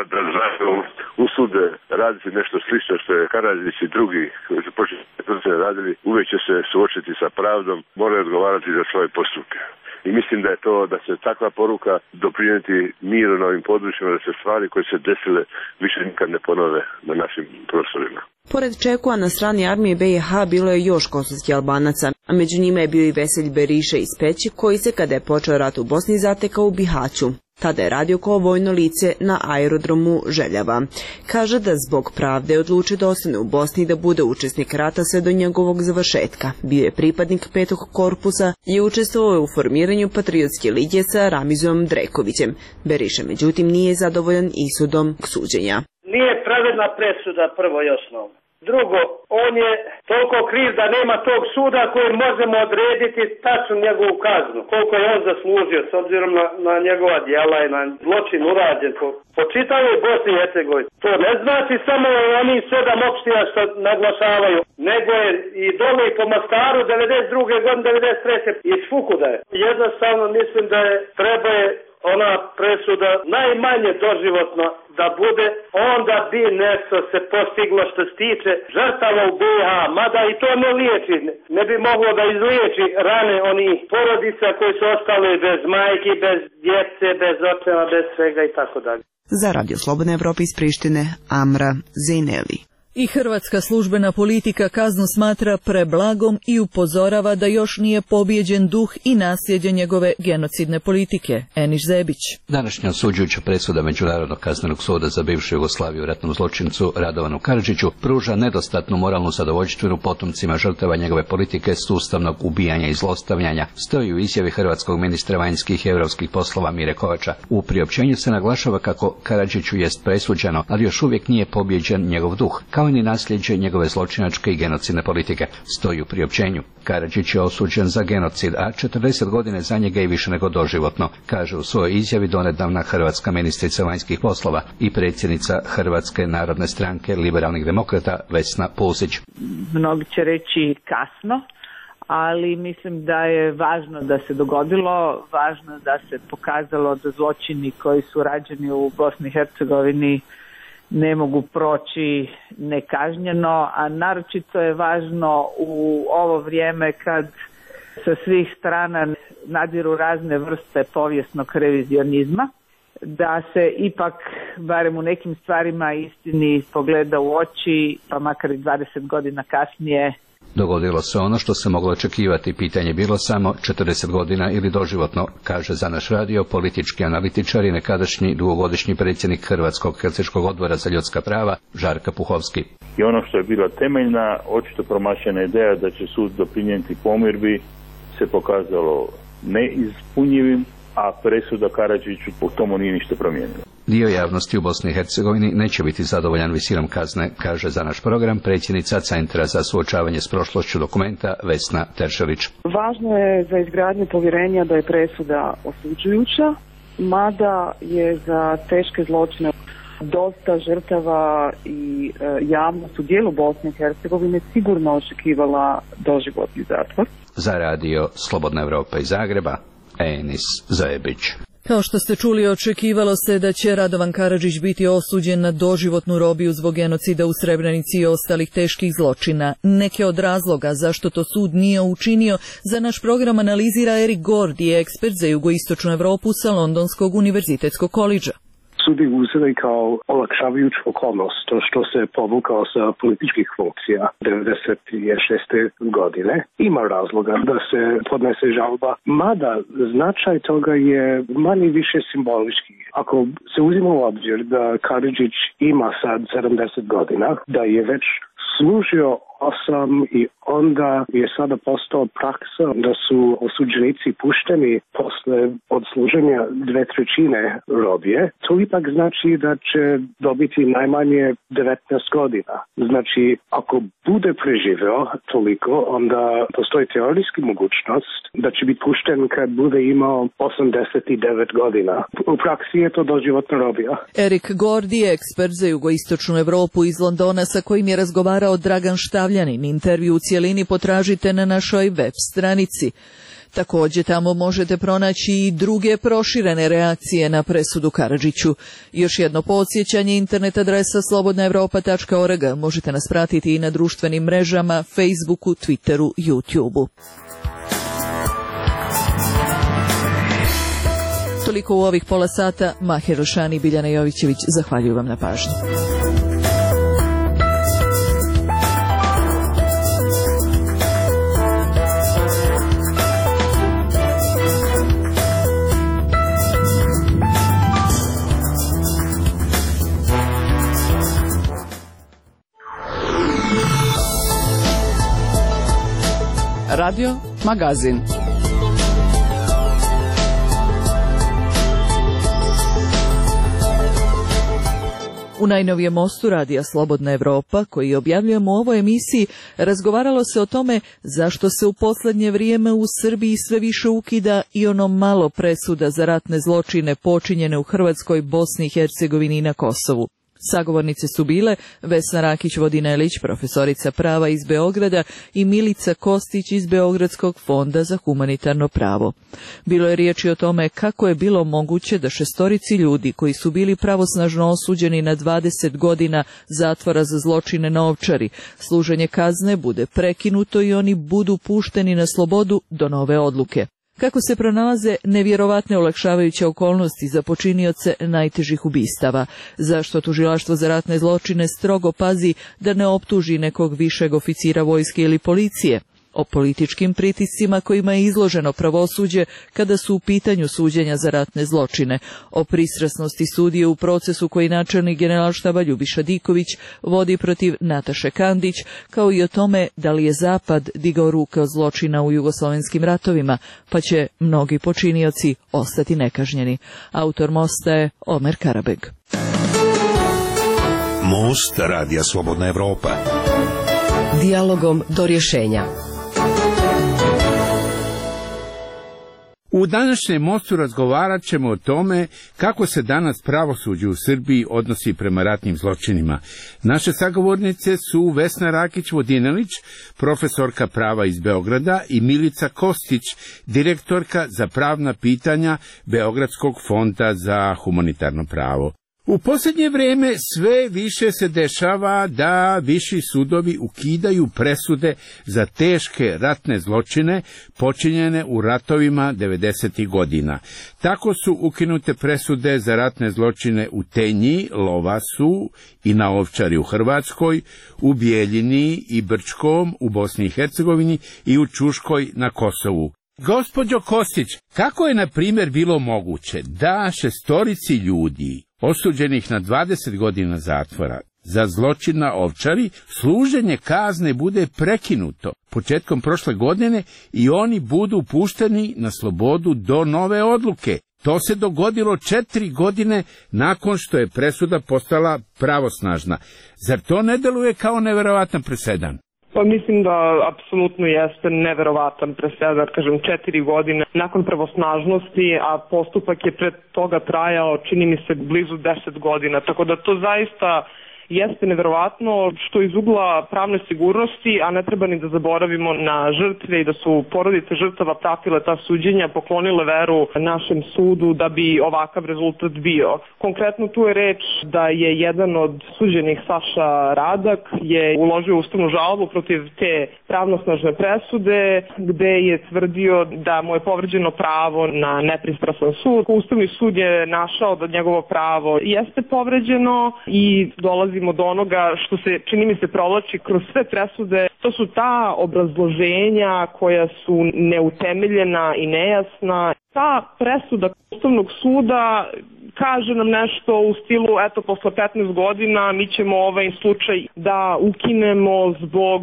Speaker 14: usude raditi nešto slično što je Karađić i drugi koji su počeli radili, uvijek će se suočiti sa pravdom, moraju odgovarati za svoje postupke. I mislim da je to, da će takva poruka doprinijeti miru na ovim područjima, da se stvari koje se desile više nikad ne ponove na našim prostorima.
Speaker 8: Pored Čekua, na strani armije BiH bilo je još kosovskih Albanaca, a među njima je bio i Veselj Beriša iz Peći, koji se, kada je počeo rat u Bosni, zatekao u Bihaću. Tada je radio kao vojno lice na aerodromu Željava. Kaže da zbog pravde odlučio da ostane u Bosni i da bude učesnik rata sve do njegovog završetka. Bio je pripadnik 5. korpusa i učestvovao u formiranju Patriotske lige sa Ramizom Drekovićem. Beriša, međutim, nije zadovoljan ishodom suđenja.
Speaker 16: Nije pravedna presuda, prvo i osnovno. Drugo, on je toliko kriv da nema tog suda koji možemo odrediti tačnu njegovu kaznu. Koliko je on zaslužio s obzirom na njegova djela i na zločin urađen po čitavoj Bosni i Hercegovini. To ne znači samo oni 7 opština što naglašavaju, nego je i dole i po Mostaru 92. godine, 93. i Svukuda je. Jednostavno mislim da treba ona presuda najmanje doživotno da bude, onda bi nešto se postiglo što se tiče žrtava u BiH, mada i to ne liječi, ne bi moglo da izliječi rane onih porodica koji su ostali bez majki, bez djece, bez očeva, bez svega i tako dalje.
Speaker 8: Za Radio Slobodna Evropa iz Prištine, Amra Zejneli.
Speaker 1: I hrvatska službena politika kaznu smatra preblagom i upozorava da još nije pobijeđen duh i nasljeđe njegove genocidne politike. Eniš Zebić.
Speaker 17: Današnja osuđujuća presuda Međunarodnog kaznenog suda za bivšu Jugoslaviju ratnom zločincu Radovanu Karadžiću pruža nedostatnu moralnu zadovoljštinu potomcima žrtava njegove politike sustavnog ubijanja i zlostavljanja, stoji u izjavi hrvatskog ministra vanjskih i europskih poslova Mire Kovača. U priopćenju se naglašava kako Karadžiću jest presuđeno, ali još uvijek nije pobijeđen njegov duh, kao i nasljeđe njegove zločinačke i genocidne politike, stoji u priopćenju. Karadžić je osuđen za genocid, a 40 godina za njega i više nego doživotno, kaže u svojoj izjavi donedavna hrvatska ministrica vanjskih poslova i predsjednica Hrvatske narodne stranke liberalnih demokrata Vesna Pusić.
Speaker 18: Mnogi će reći kasno, ali mislim da je važno da se dogodilo, važno da se pokazalo da zločini koji su rađeni u Bosni i Hercegovini ne mogu proći nekažnjeno, a naročito je važno u ovo vrijeme kad sa svih strana nadiru razne vrste povijesnog revizionizma, da se ipak, barem u nekim stvarima, istini pogleda u oči, pa makar i 20 godina kasnije.
Speaker 17: Dogodilo se ono što se moglo očekivati, pitanje bilo samo 40 godina ili doživotno, kaže za naš radio politički analitičar i nekadašnji dugogodišnji predsjednik Hrvatskog helsinškog odbora za ljudska prava Žarka Puhovski.
Speaker 20: I ono što je bila temeljna, očito promašena ideja da će sud doprinijeti pomirbi se pokazalo neispunjivim, a presuda Karadžiću po tomu nije ništa promijenila.
Speaker 17: Dio javnosti u Bosni i Hercegovini neće biti zadovoljan visinom kazne, kaže za naš program predsjednica Centra za suočavanje s prošlošću Dokumenta Vesna Teršelić.
Speaker 21: Važno je za izgradnju povjerenja da je presuda osuđujuća, mada je za teške zločine dosta žrtava i javnost u dijelu Bosne i Hercegovine sigurno očekivala doživotni zatvor.
Speaker 17: Za radio Slobodna Evropa iz Zagreba, Enis Zajebić.
Speaker 1: Kao što ste čuli, očekivalo se da će Radovan Karadžić biti osuđen na doživotnu robiju zbog genocida u Srebrenici i ostalih teških zločina. Neke od razloga zašto to sud nije učinio za naš program analizira Erik Gordi, ekspert za jugoistočnu Evropu sa Londonskog univerzitetskog kolidža.
Speaker 28: Sud je uzeli kao olakšavajuću okolnost to što se povukao sa političkih funkcija 96. godine. Ima razloga da se podnese žalba, mada značaj toga je manje više simbolički. Ako se uzima u obzir da Karadžić ima sad 70 godina, da je već služio i onda je sada postao praksa da su osuđenici pušteni posle odsluženja 2/3 robije. To ipak znači da će dobiti najmanje 19 godina. Znači, ako bude preživeo toliko, onda postoji teorijski mogućnost da će biti pušten kad bude imao 89 godina. U praksi je to doživotna robija.
Speaker 1: Erik Gordi je ekspert za jugoistočnu Evropu iz Londona sa kojim je razgovarao Dragan Štavljanin. Intervju u cijelini potražite na našoj web stranici. Također tamo možete pronaći i druge proširene reakcije na presudu Karadžiću. Još jedno podsjećanje, internet adresa slobodnaevropa.org. Možete nas pratiti i na društvenim mrežama, Facebooku, Twitteru, YouTubeu. Toliko u ovih pola sata. Mahir Rošani i Biljana Jovićević zahvaljuju vam na pažnji.
Speaker 3: Radio Magazin.
Speaker 1: U najnovijem mostu radija Slobodna Evropa, koji objavljujemo u ovoj emisiji, razgovaralo se o tome zašto se u posljednje vrijeme u Srbiji sve više ukida i ono malo presuda za ratne zločine počinjene u Hrvatskoj, Bosni i Hercegovini i na Kosovu. Sagovornice su bile Vesna Rakić-Vodinelić, profesorica prava iz Beograda, i Milica Kostić iz Beogradskog fonda za humanitarno pravo. Bilo je riječi o tome kako je bilo moguće da 6 ljudi koji su bili pravosnažno osuđeni na 20 godina zatvora za zločine na Ovčari, služenje kazne bude prekinuto i oni budu pušteni na slobodu do nove odluke. Kako se pronalaze nevjerovatne olakšavajuće okolnosti za počinioce najtežih ubistava, zašto tužilaštvo za ratne zločine strogo pazi da ne optuži nekog višeg oficira vojske ili policije, o političkim pritiscima kojima je izloženo pravosuđe kada su u pitanju suđenja za ratne zločine, o pristrasnosti sudije u procesu koji načelnik Generalštaba Ljubiša Diković vodi protiv Nataše Kandić, kao i o tome da li je Zapad digao ruke od zločina u jugoslovenskim ratovima, pa će mnogi počinioci ostati nekažnjeni. Autor mosta je Omer Karabeg.
Speaker 4: Most radija Slobodna Evropa.
Speaker 7: Dijalogom do rješenja.
Speaker 15: U današnjem mostu razgovarat ćemo o tome kako se danas pravosuđe u Srbiji odnosi prema ratnim zločinima. Naše sagovornice su Vesna Rakić-Vodinelić, profesorka prava iz Beograda, i Milica Kostić, direktorka za pravna pitanja Beogradskog fonda za humanitarno pravo. U posljednje vrijeme sve više se dešava da viši sudovi ukidaju presude za teške ratne zločine počinjene u ratovima 90. godina. Tako su ukinute presude za ratne zločine u Tenji, Lovasu i na Ovčari u Hrvatskoj, u Bijeljini i Brčkom u Bosni i Hercegovini i u Čuškoj na Kosovu. Gospođo Kostić, kako je na primjer bilo moguće da 6 ljudi osuđenih na 20 godina zatvora za zločin na Ovčari, služenje kazne bude prekinuto početkom prošle godine i oni budu pušteni na slobodu do nove odluke? To se dogodilo 4 godine nakon što je presuda postala pravosnažna. Zar to ne deluje kao neverovatan presedan?
Speaker 21: Pa mislim da apsolutno jeste neverovatan presedan, kažem 4 godine nakon pravosnažnosti, a postupak je pred toga trajao, čini mi se, blizu 10 godina, tako da to zaista jeste neverovatno, što iz ugla pravne sigurnosti, a ne treba ni da zaboravimo na žrtve i da su porodice žrtava pratile ta suđenja, poklonile veru našem sudu da bi ovakav rezultat bio. Konkretno tu je reč da je jedan od suđenih, Saša Radak, je uložio ustavnu žalbu protiv te pravnosnažne presude, gde je tvrdio da mu je povređeno pravo na nepristrasan sud. Ustavni sud je našao da njegovo pravo jeste povređeno i dolazimo do onoga što se, čini mi se, provlači kroz sve presude. To su ta obrazloženja koja su neutemeljena i nejasna. Ta presuda Ustavnog suda, kaže nam nešto u stilu, eto, posle 15 godina mi ćemo ovaj slučaj da ukinemo zbog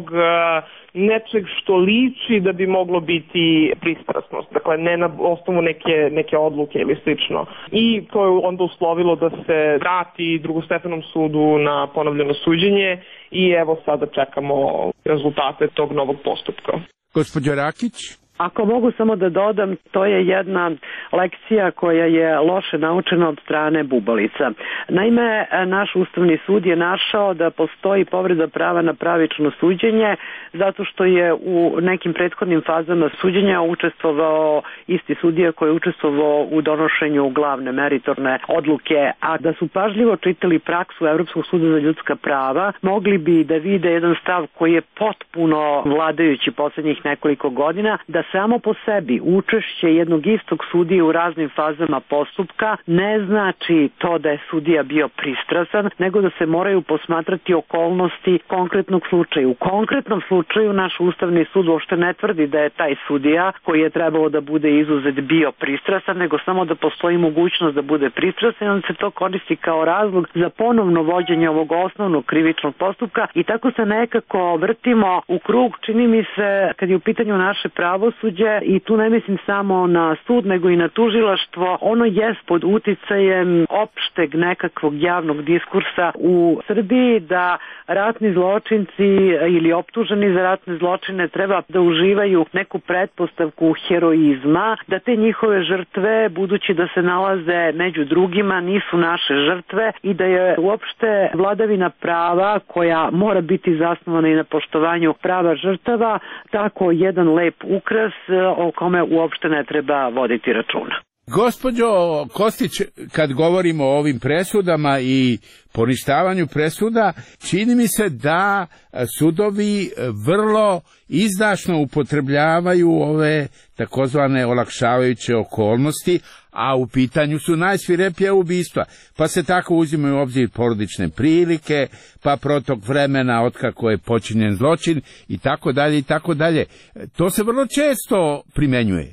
Speaker 21: nečeg što liči da bi moglo biti pristrasnost, dakle ne na osnovu neke odluke ili slično. I to je onda uslovilo da se vrati drugostepenom sudu na ponovljeno suđenje i evo sada čekamo rezultate tog novog postupka.
Speaker 15: Gospođo Rakić?
Speaker 2: Ako mogu samo da dodam, to je jedna lekcija koja je loše naučena od strane bubalica. Naime, naš Ustavni sud je našao da postoji povreda prava na pravično suđenje zato što je u nekim prethodnim fazama suđenja učestvovao isti sudija koji je učestvovao u donošenju glavne meritorne odluke, a da su pažljivo čitali praksu Evropskog suda za ljudska prava, mogli bi da vide jedan stav koji je potpuno vladajući poslednjih nekoliko godina, da samo po sebi učešće jednog istog sudije u raznim fazama postupka ne znači to da je sudija bio pristrasan, nego da se moraju posmatrati okolnosti konkretnog slučaja. U konkretnom slučaju naš Ustavni sud uopšte ne tvrdi da je taj sudija koji je trebalo da bude izuzet bio pristrasan, nego samo da postoji mogućnost da bude pristrasan i onda se to koristi kao razlog za ponovno vođenje ovog osnovnog krivičnog postupka i tako se nekako vrtimo u krug. Čini mi se, kad je u pitanju naše pravosuđe, i tu ne mislim samo na sud, nego i na tužilaštvo, ono jest pod uticajem opšteg nekakvog javnog diskursa u Srbiji da ratni zločinci ili optuženi za ratne zločine treba da uživaju neku pretpostavku heroizma, da te njihove žrtve, budući da se nalaze među drugima, nisu naše žrtve i da je uopšte vladavina prava koja mora biti zasnovana i na poštovanju prava žrtava tako jedan lep ukras o kome uopšte ne treba voditi računa.
Speaker 15: Gospođo Kostić, kad govorimo o ovim presudama i poništavanju presuda, čini mi se da sudovi vrlo izdašno upotrebljavaju ove takozvane olakšavajuće okolnosti, a u pitanju su najsvirepija ubistva, pa se tako uzimaju u obzir porodične prilike, pa protok vremena otkako je počinjen zločin i tako dalje i tako dalje. To se vrlo često primenjuje.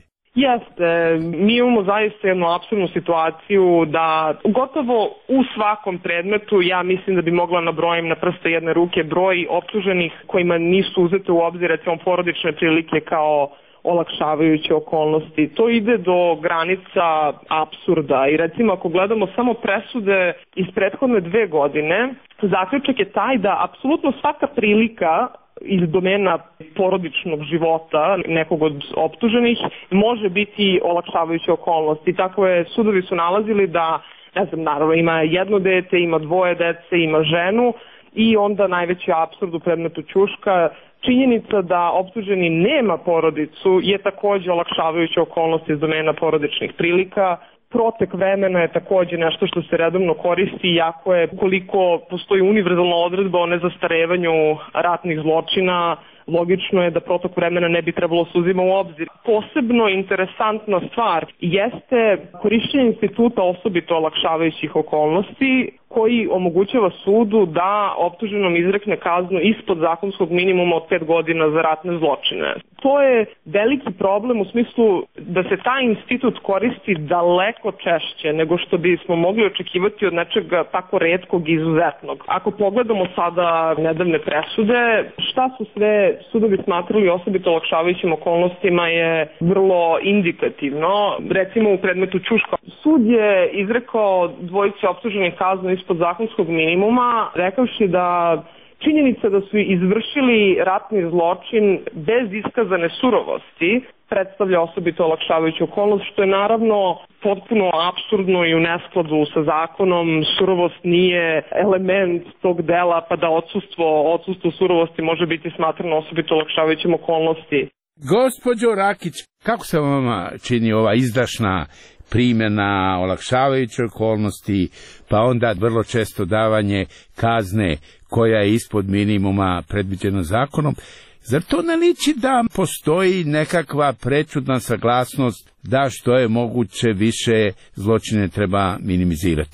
Speaker 21: Jeste, mi imamo zaista jednu apsurdnu situaciju da gotovo u svakom predmetu, ja mislim da bi mogla nabrojim na prste jedne ruke broj optuženih kojima nisu uzete u obzir recimo porodične prilike kao olakšavajuće okolnosti. To ide do granica apsurda i recimo ako gledamo samo presude iz prethodne 2 godine, zaključak je taj da apsolutno svaka prilika iz domena porodičnog života nekog od optuženih može biti olakšavajuća okolnost. I tako je, sudovi su nalazili da, ne znam, naravno ima jedno dete, ima 2 dece, ima ženu i onda najveći apsurd u predmetu Ćuška, činjenica da optuženi nema porodicu je takođe olakšavajuća okolnost iz domena porodičnih prilika. Protek vremena je takođe nešto što se redovno koristi, iako je koliko postoji univerzalna odredba o nezastarevanju ratnih zločina, logično je da protok vremena ne bi trebalo se uzima u obzir. Posebno interesantna stvar jeste korišćenje instituta osobito olakšavajućih okolnosti koji omogućava sudu da optuženom izrekne kaznu ispod zakonskog minimuma od 5 godina za ratne zločine. To je veliki problem u smislu da se taj institut koristi daleko češće nego što bismo mogli očekivati od nečega tako retkog i izuzetnog. Ako pogledamo sada nedavne presude, šta su sve sudovi smatrali osobito olakšavajućim okolnostima je vrlo indikativno. Recimo u predmetu Ćuška. Sud je izrekao dvojici optuženih kaznu ispod zakonskog minimuma, rekavši da činjenica da su izvršili ratni zločin bez iskazane surovosti predstavlja osobito olakšavajuću okolnost, što je naravno potpuno apsurdno i u neskladu sa zakonom. Surovost nije element tog dela, pa da odsustvo surovosti može biti smatrano osobito olakšavajućim okolnosti.
Speaker 15: Gospođo Rakić, kako se vama čini ova izdašna primjena olakšavajuće okolnosti, pa onda vrlo često davanje kazne koja je ispod minimuma predviđena zakonom? Zar to ne liči da postoji nekakva prečudna saglasnost da što je moguće više zločine treba minimizirati?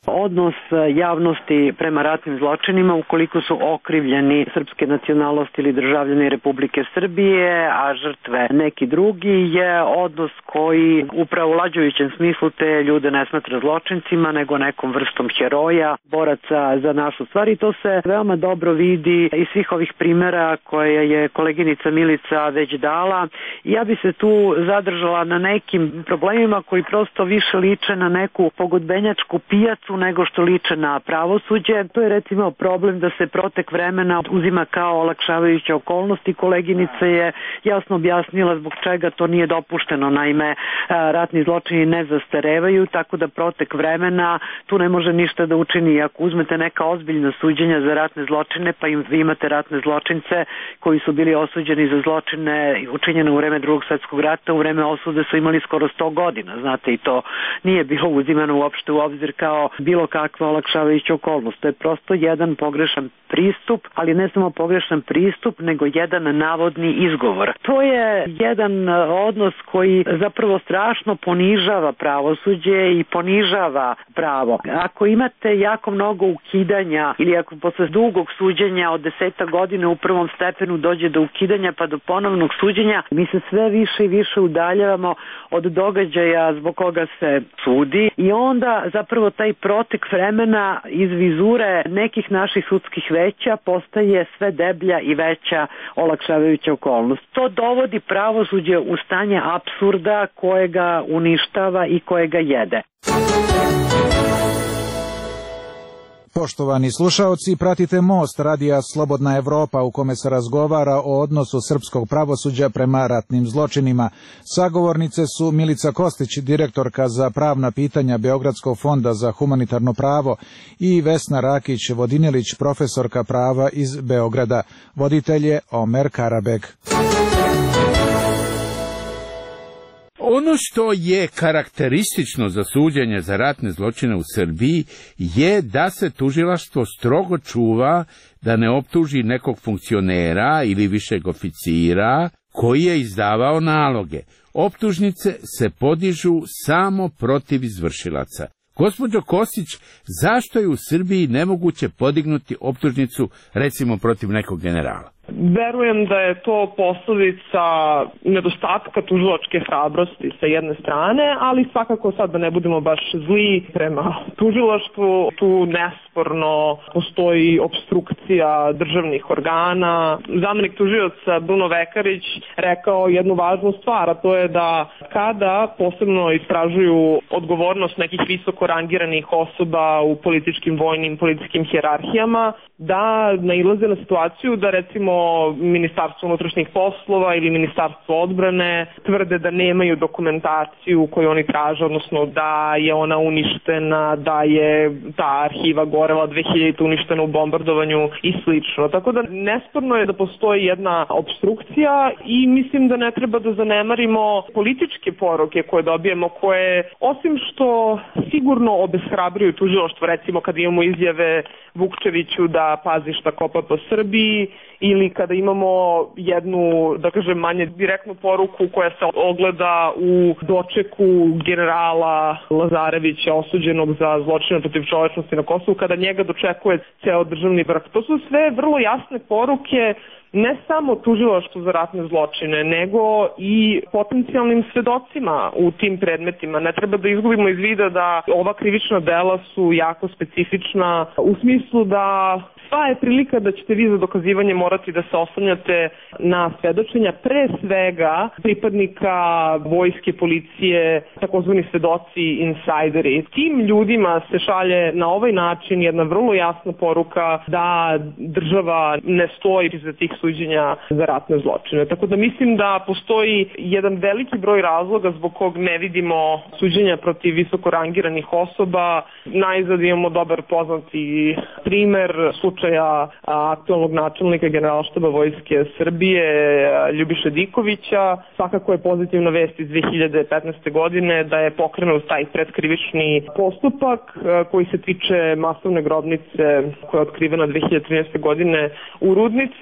Speaker 2: odnos javnosti prema ratnim zločinima ukoliko su okrivljeni srpske nacionalnosti ili državljani Republike Srbije, a žrtve neki drugi, je odnos koji upravo u lađujućem smislu te ljude ne smatra zločincima, nego nekom vrstom heroja, boraca za našu stvar, i to se veoma dobro vidi iz svih ovih primjera koje je koleginica Milica već dala. Ja bi se tu zadržala na nekim problemima koji prosto više liče na neku pogodbenjačku pijacu nego što liče na pravosuđe. To je recimo problem da se protek vremena uzima kao olakšavajuća okolnost i koleginica je jasno objasnila zbog čega to nije dopušteno. Naime, ratni zločini ne zastarevaju, tako da protek vremena tu ne može ništa da učini. Ako uzmete neka ozbiljna suđenja za ratne zločine, pa vi imate ratne zločince koji su bili osuđeni za zločine učinjene u vreme Drugog svjetskog rata, u vreme osude su imali skoro 100 godina, znate, i to nije bilo uzimano uopšte u obzir kao bilo kakva olakšavajuća okolnost. To je prosto jedan pogrešan pristup, ali ne samo pogrešan pristup, nego jedan navodni izgovor. To je jedan odnos koji zapravo strašno ponižava pravosuđe i ponižava pravo. Ako imate jako mnogo ukidanja ili ako posle dugog suđenja od 10 godina u prvom stepenu dođe do ukidanja pa do ponovnog suđenja, mi se sve više i više udaljavamo od događaja zbog koga se sudi i onda zapravo taj protek vremena iz vizure nekih naših sudskih veća postaje sve deblja i veća olakšavajuća okolnost. To dovodi pravosuđe u stanje apsurda koje ga uništava i koje ga jede.
Speaker 9: Poštovani slušaoci, pratite Most radija Slobodna Evropa u kome se razgovara o odnosu srpskog pravosuđa prema ratnim zločinima. Sagovornice su Milica Kostić, direktorka za pravna pitanja Beogradskog fonda za humanitarno pravo, i Vesna Rakić-Vodinelić, profesorka prava iz Beograda. Voditelj je Omer Karabek.
Speaker 15: Ono što je karakteristično za suđenje za ratne zločine u Srbiji je da se tužilaštvo strogo čuva da ne optuži nekog funkcionera ili višeg oficira koji je izdavao naloge. Optužnice se podižu samo protiv izvršilaca. Gospođo Kostić, zašto je u Srbiji nemoguće podignuti optužnicu recimo protiv nekog generala?
Speaker 21: Verujem da je to posljedica nedostatka tužilačke hrabrosti sa jedne strane, ali svakako sad da ne budemo baš zli prema tužilaštvu, tu nesporno postoji opstrukcija državnih organa. Zamenik tužioca Bruno Vekarić rekao jednu važnu stvar, a to je da kada posebno istražuju odgovornost nekih visoko rangiranih osoba u političkim, vojnim, policijskim hijerarhijama, da nailaze na situaciju da recimo Ministarstvo unutrašnjih poslova ili Ministarstvo odbrane tvrde da nemaju dokumentaciju koju oni traže, odnosno da je ona uništena, da je ta arhiva gorela 2000 uništena u bombardovanju i slično. Tako da nesporno je da postoji jedna opstrukcija i mislim da ne treba da zanemarimo političke poruke koje dobijemo, koje osim što sigurno obeshrabruju tužilaštvo, recimo kad imamo izjave Vukčeviću da pazi šta kopa po Srbiji, ili kada imamo jednu, da kažem, manje direktnu poruku koja se ogleda u dočeku generala Lazarevića osuđenog za zločine protiv čovečnosti na Kosovu, kada njega dočekuje ceo državni vrh. To su sve vrlo jasne poruke ne samo tužilaštvu za ratne zločine, nego i potencijalnim svedocima u tim predmetima. Ne treba da izgubimo iz vida da ova krivična dela su jako specifična u smislu da sva je prilika da ćete vi za dokazivanje morati da se oslanjate na svedočenja pre svega pripadnika vojske, policije, takozvani svedoci, insajderi. Tim ljudima se šalje na ovaj način jedna vrlo jasna poruka da država ne stoji iza tih suđenja za ratne zločine. Tako da mislim da postoji jedan veliki broj razloga zbog kog ne vidimo suđenja protiv visoko rangiranih osoba. Najzad imamo dobar poznati primer slučaja aktualnog načelnika Generalštaba Vojske Srbije Ljubiše Dikovića. Svakako je pozitivna vest iz 2015. godine da je pokrenut taj predkrivični postupak koji se tiče masovne grobnice koja je otkrivena 2013. godine u Rudnici,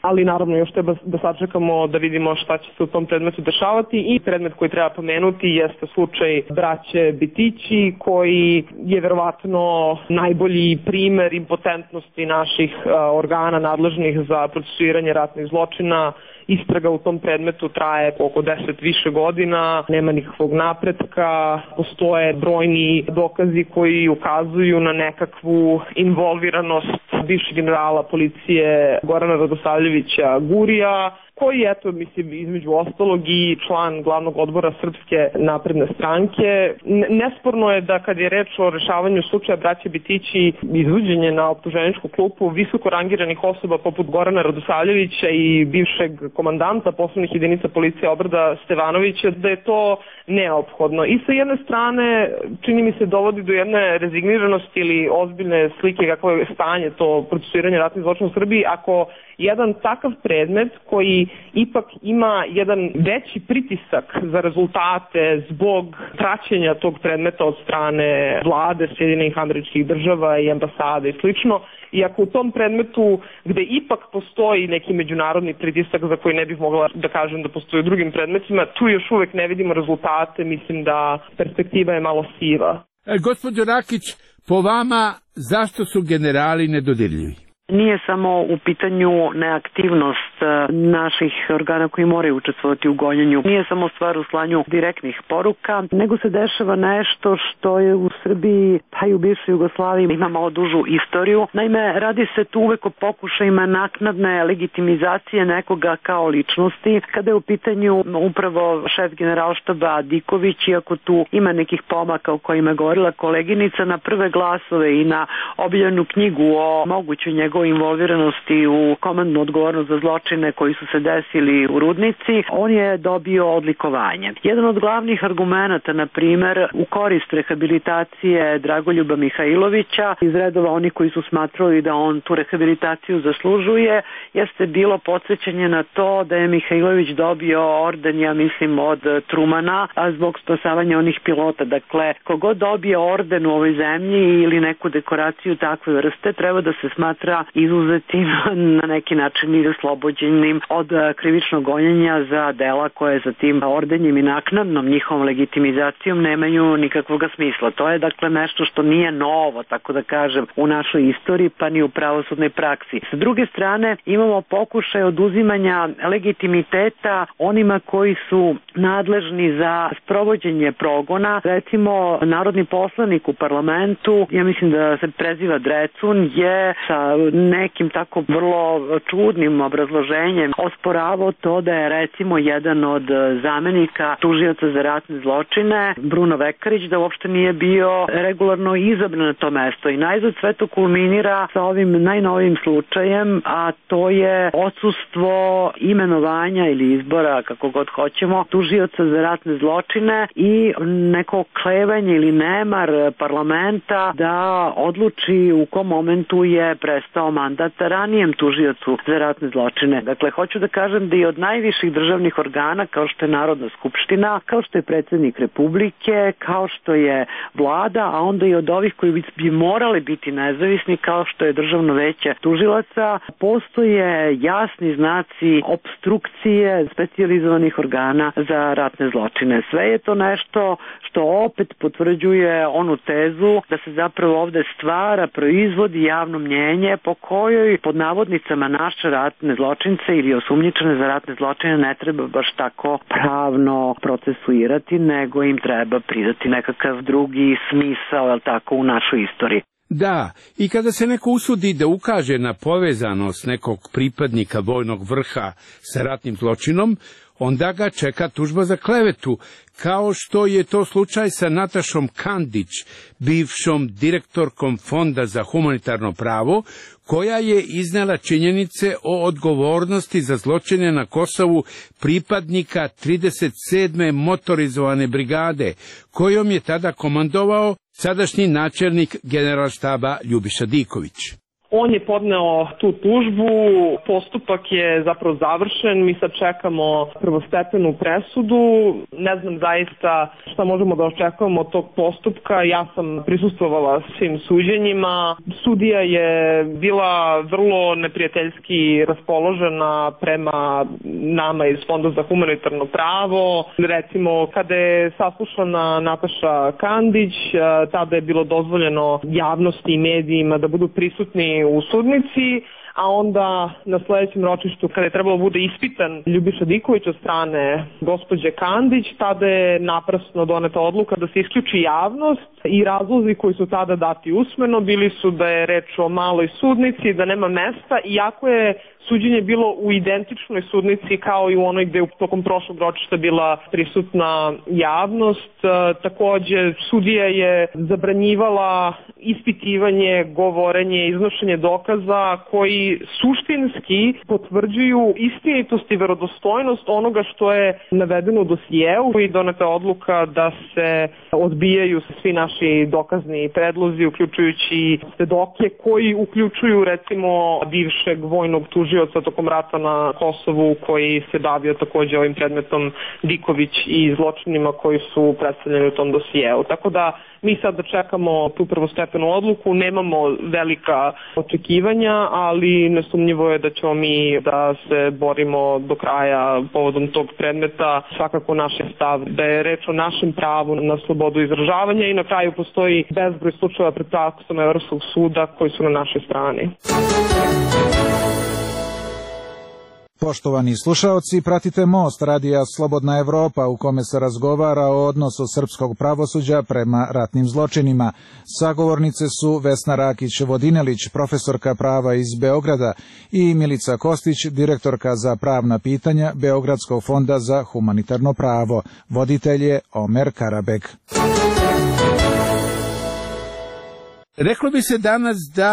Speaker 21: ali naravno još treba da sačekamo da vidimo šta će se u tom predmetu dešavati. I predmet koji treba pomenuti jeste slučaj braće Bitići, koji je verovatno najbolji primer impotentnosti naših organa nadležnih za procesuiranje ratnih zločina. Istraga u tom predmetu traje oko 10 više godina, nema nikakvog napretka, postoje brojni dokazi koji ukazuju na nekakvu involviranost bivšeg generala policije Gorana Radosavljevića Gurija, koji je, između ostalog i član glavnog odbora Srpske napredne stranke. Nesporno je da kad je reč o rešavanju slučaja braće Bitići, izvođenje na optuženičku klupu visoko rangiranih osoba poput Gorana Radosavljevića i bivšeg komandanta posebnih jedinica policije Obrada Stevanovića, da je to neophodno. I sa jedne strane, čini mi se, dovodi do jedne rezigniranosti ili ozbiljne slike kako je stanje to procesuiranje ratnih zločina u Srbiji, ako jedan takav predmet koji ipak ima jedan veći pritisak za rezultate zbog praćenja tog predmeta od strane vlade Sjedinjenih Američkih Država i ambasade i slično, i ako u tom predmetu gde ipak postoji neki međunarodni pritisak za koji ne bih mogla da kažem da postoji u drugim predmetima, tu još uvek ne vidimo rezultate, mislim da perspektiva je malo siva.
Speaker 15: Gospođo Rakić, po vama zašto su generali nedodirljivi?
Speaker 2: Nije samo u pitanju neaktivnost naših organa koji moraju učestvovati u gonjenju. Nije samo stvar u slanju direktnih poruka, nego se dešava nešto što je u Srbiji, pa i u bivšoj Jugoslaviji, ima malo dužu istoriju. Naime, radi se tu uvek o pokušajima naknadne legitimizacije nekoga kao ličnosti. Kada je u pitanju upravo šef generalštaba Diković, iako tu ima nekih pomaka o kojima je govorila koleginica, na prve glasove i na objavljenu knjigu o mogućoj njegovoj involviranosti u komandnu odgovornost za zločine koji su se desili u Rudnici, on je dobio odlikovanje. Jedan od glavnih argumenata, na primer, u korist rehabilitacije Dragoljuba Mihajlovića, iz redova oni koji su smatrali da on tu rehabilitaciju zaslužuje, jeste bilo podsjećanje na to da je Mihajlović dobio orden, ja mislim, od Trumana, a zbog spasavanja onih pilota. Dakle, kogod dobije orden u ovoj zemlji ili neku dekoraciju takve vrste, treba da se smatra izuzetim na neki način i oslobođenim od krivičnog gonjenja za dela koje za tim ordenjem i naknadnom njihovom legitimizacijom nemaju nikakvog smisla. To je dakle nešto što nije novo, tako da kažem, u našoj istoriji pa ni u pravosudnoj praksi. S druge strane imamo pokušaj oduzimanja legitimiteta onima koji su nadležni za sprovođenje progona. Recimo, narodni poslanik u parlamentu, ja mislim da se preziva Drecun, je sa nekim tako vrlo čudnim obrazloženjem osporavao to da je recimo jedan od zamenika tužioca za ratne zločine, Bruno Vekarić, da uopšte nije bio regularno izabran na to mesto. I najzad sve to kulminira sa ovim najnovijim slučajem, a to je odsustvo imenovanja ili izbora, kako god hoćemo, tužioca za ratne zločine i neko klevanje ili nemar parlamenta da odluči u kom momentu je prestao mandat ranijem tužiocu za ratne zločine. Dakle, hoću da kažem da i od najviših državnih organa, kao što je Narodna skupština, kao što je predsjednik Republike, kao što je vlada, a onda i od ovih koji bi morali biti nezavisni, kao što je Državno veće tužilaca, postoje jasni znaci opstrukcije specijalizovanih organa za ratne zločine. Sve je to nešto što opet potvrđuje onu tezu da se zapravo ovde stvara, proizvodi javno mnjenje po kojoj pod navodnicama naše ratne zločince ili osumnjičene za ratne zločine ne treba baš tako pravno procesuirati, nego im treba pridati nekakav drugi smisao, jel tako, u našoj istoriji.
Speaker 15: Da, i kada se neko usudi da ukaže na povezanost nekog pripadnika vojnog vrha sa ratnim zločinom, onda ga čeka tužba za klevetu, kao što je to slučaj sa Natašom Kandić, bivšom direktorkom Fonda za humanitarno pravo, koja je iznela činjenice o odgovornosti za zločine na Kosovu pripadnika 37. motorizovane brigade, kojom je tada komandovao sadašnji načelnik generalštaba Ljubiša Diković.
Speaker 21: On je podneo tu tužbu, postupak je zapravo završen, mi sad čekamo prvostepenu presudu, ne znam zaista šta možemo da očekujemo od tog postupka, ja sam prisustvovala svim suđenjima, sudija je bila vrlo neprijateljski raspoložena prema nama iz Fonda za humanitarno pravo, recimo kada je saslušana Nataša Kandić, tada je bilo dozvoljeno javnosti i medijima da budu prisutni u sudnici, a onda na sledećem ročištu kada je trebalo bude ispitan Ljubiša Diković od strane gospođe Kandić, tada je naprasno doneta odluka da se isključi javnost i razlozi koji su tada dati usmeno bili su da je reč o maloj sudnici, da nema mesta, iako je suđenje bilo u identičnoj sudnici kao i u onoj gde je tokom prošlog ročišta bila prisutna javnost. Takođe, sudija je zabranjivala ispitivanje, govorenje, iznošenje dokaza koji suštinski potvrđuju istinitost i verodostojnost onoga što je navedeno u dosijeu i doneta odluka da se odbijaju svi naši dokazni predlozi, uključujući svedoke koji uključuju recimo bivšeg vojnog tužioca tokom rata na Kosovu koji se bavio takođe ovim predmetom Diković i zločinima koji su predstavljeni u tom dosijeu. Tako da mi sad da čekamo tu prvostepenu odluku, nemamo velika očekivanja, ali nesumnjivo je da ćemo mi da se borimo do kraja povodom tog predmeta. Svakako naš je stav da je reč o našem pravu na slobodu izražavanja i na kraju postoji bezbroj slučajeva pred praksom Evropskog suda koji su na našoj strani.
Speaker 9: Poštovani slušaoci, pratite Most radija Slobodna Evropa u kome se razgovara o odnosu srpskog pravosuđa prema ratnim zločinima. Sagovornice su Vesna Rakić-Vodinelić, profesorka prava iz Beograda, i Milica Kostić, direktorka za pravna pitanja Beogradskog fonda za humanitarno pravo. Voditelj je Omer Karabek.
Speaker 15: Reklo bi se danas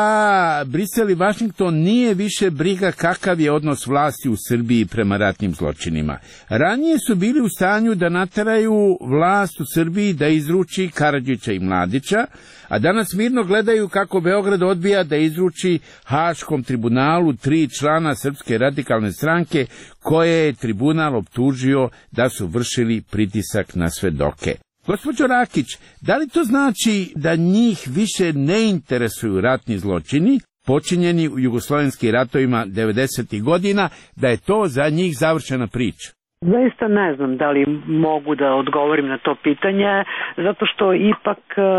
Speaker 15: da Brisel i Vašington nije više briga kakav je odnos vlasti u Srbiji prema ratnim zločinima. Ranije su bili u stanju da nateraju vlast u Srbiji da izruči Karadžića i Mladića, a danas mirno gledaju kako Beograd odbija da izruči Haškom tribunalu 3 člana Srpske radikalne stranke koje je tribunal optužio da su vršili pritisak na svedoke. Gospođo Rakić, da li to znači da njih više ne interesuju ratni zločini, počinjeni u jugoslovenskim ratovima 90. godina, da je to za njih završena priča?
Speaker 2: Zaista ne znam da li mogu da odgovorim na to pitanje, zato što ipak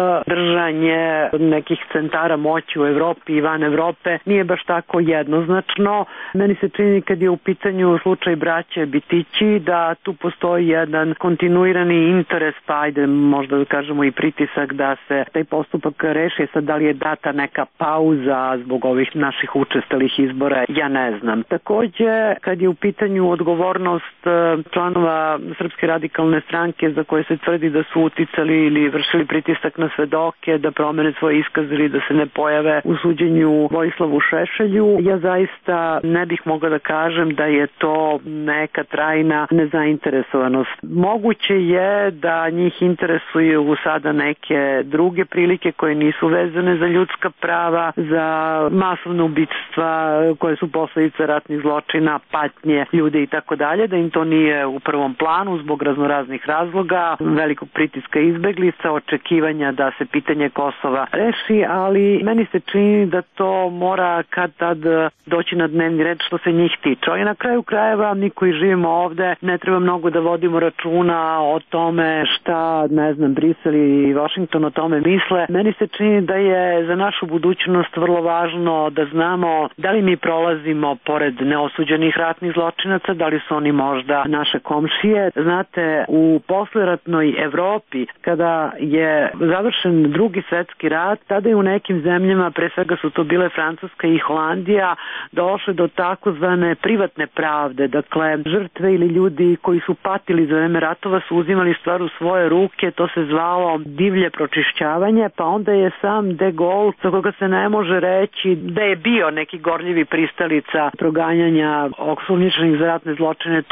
Speaker 2: držanje nekih centara moći u Evropi i van Evrope nije baš tako jednoznačno. Meni se čini kad je u pitanju slučaj braće Bitići da tu postoji jedan kontinuirani interes, pa ajde možda da kažemo i pritisak da se taj postupak reši. Sad da li je data neka pauza zbog ovih naših učestalih izbora, ja ne znam. Takođe, kad je u pitanju odgovornost članova Srpske radikalne stranke za koje se tvrdi da su uticali ili vršili pritisak na svedoke da promene svoj iskaz ili da se ne pojave u suđenju Vojislavu Šešelju, ja zaista ne bih mogla da kažem da je to neka trajna nezainteresovanost. Moguće je da njih interesuju sada neke druge prilike koje nisu vezane za ljudska prava, za masovne ubistva koje su posledica ratnih zločina, patnje ljudi i tako dalje, da im to nije u prvom planu zbog raznoraznih razloga, velikog pritiska izbeglica, očekivanja da se pitanje Kosova reši, ali meni se čini da to mora kad tad doći na dnevni red što se njih tiče. I na kraju krajeva mi koji živimo ovde ne treba mnogo da vodimo računa o tome šta, ne znam, Brisel i Washington o tome misle. Meni se čini da je za našu budućnost vrlo važno da znamo da li mi prolazimo pored neosuđenih ratnih zločinaca, da li su oni možda naše komšije. Znate, u posleratnoj Evropi, kada je završen Drugi svetski rat, tada je u nekim zemljama, pre svega su to bile Francuska i Holandija, došle do takozvane privatne pravde. Dakle, žrtve ili ljudi koji su patili za vreme ratova su uzimali stvar u svoje ruke, to se zvalo divlje pročišćavanje, pa onda je sam De Gaulle, za koga se ne može reći da je bio neki gorljivi pristalica proganjanja osumnjičenih za ratne zločine, to se samo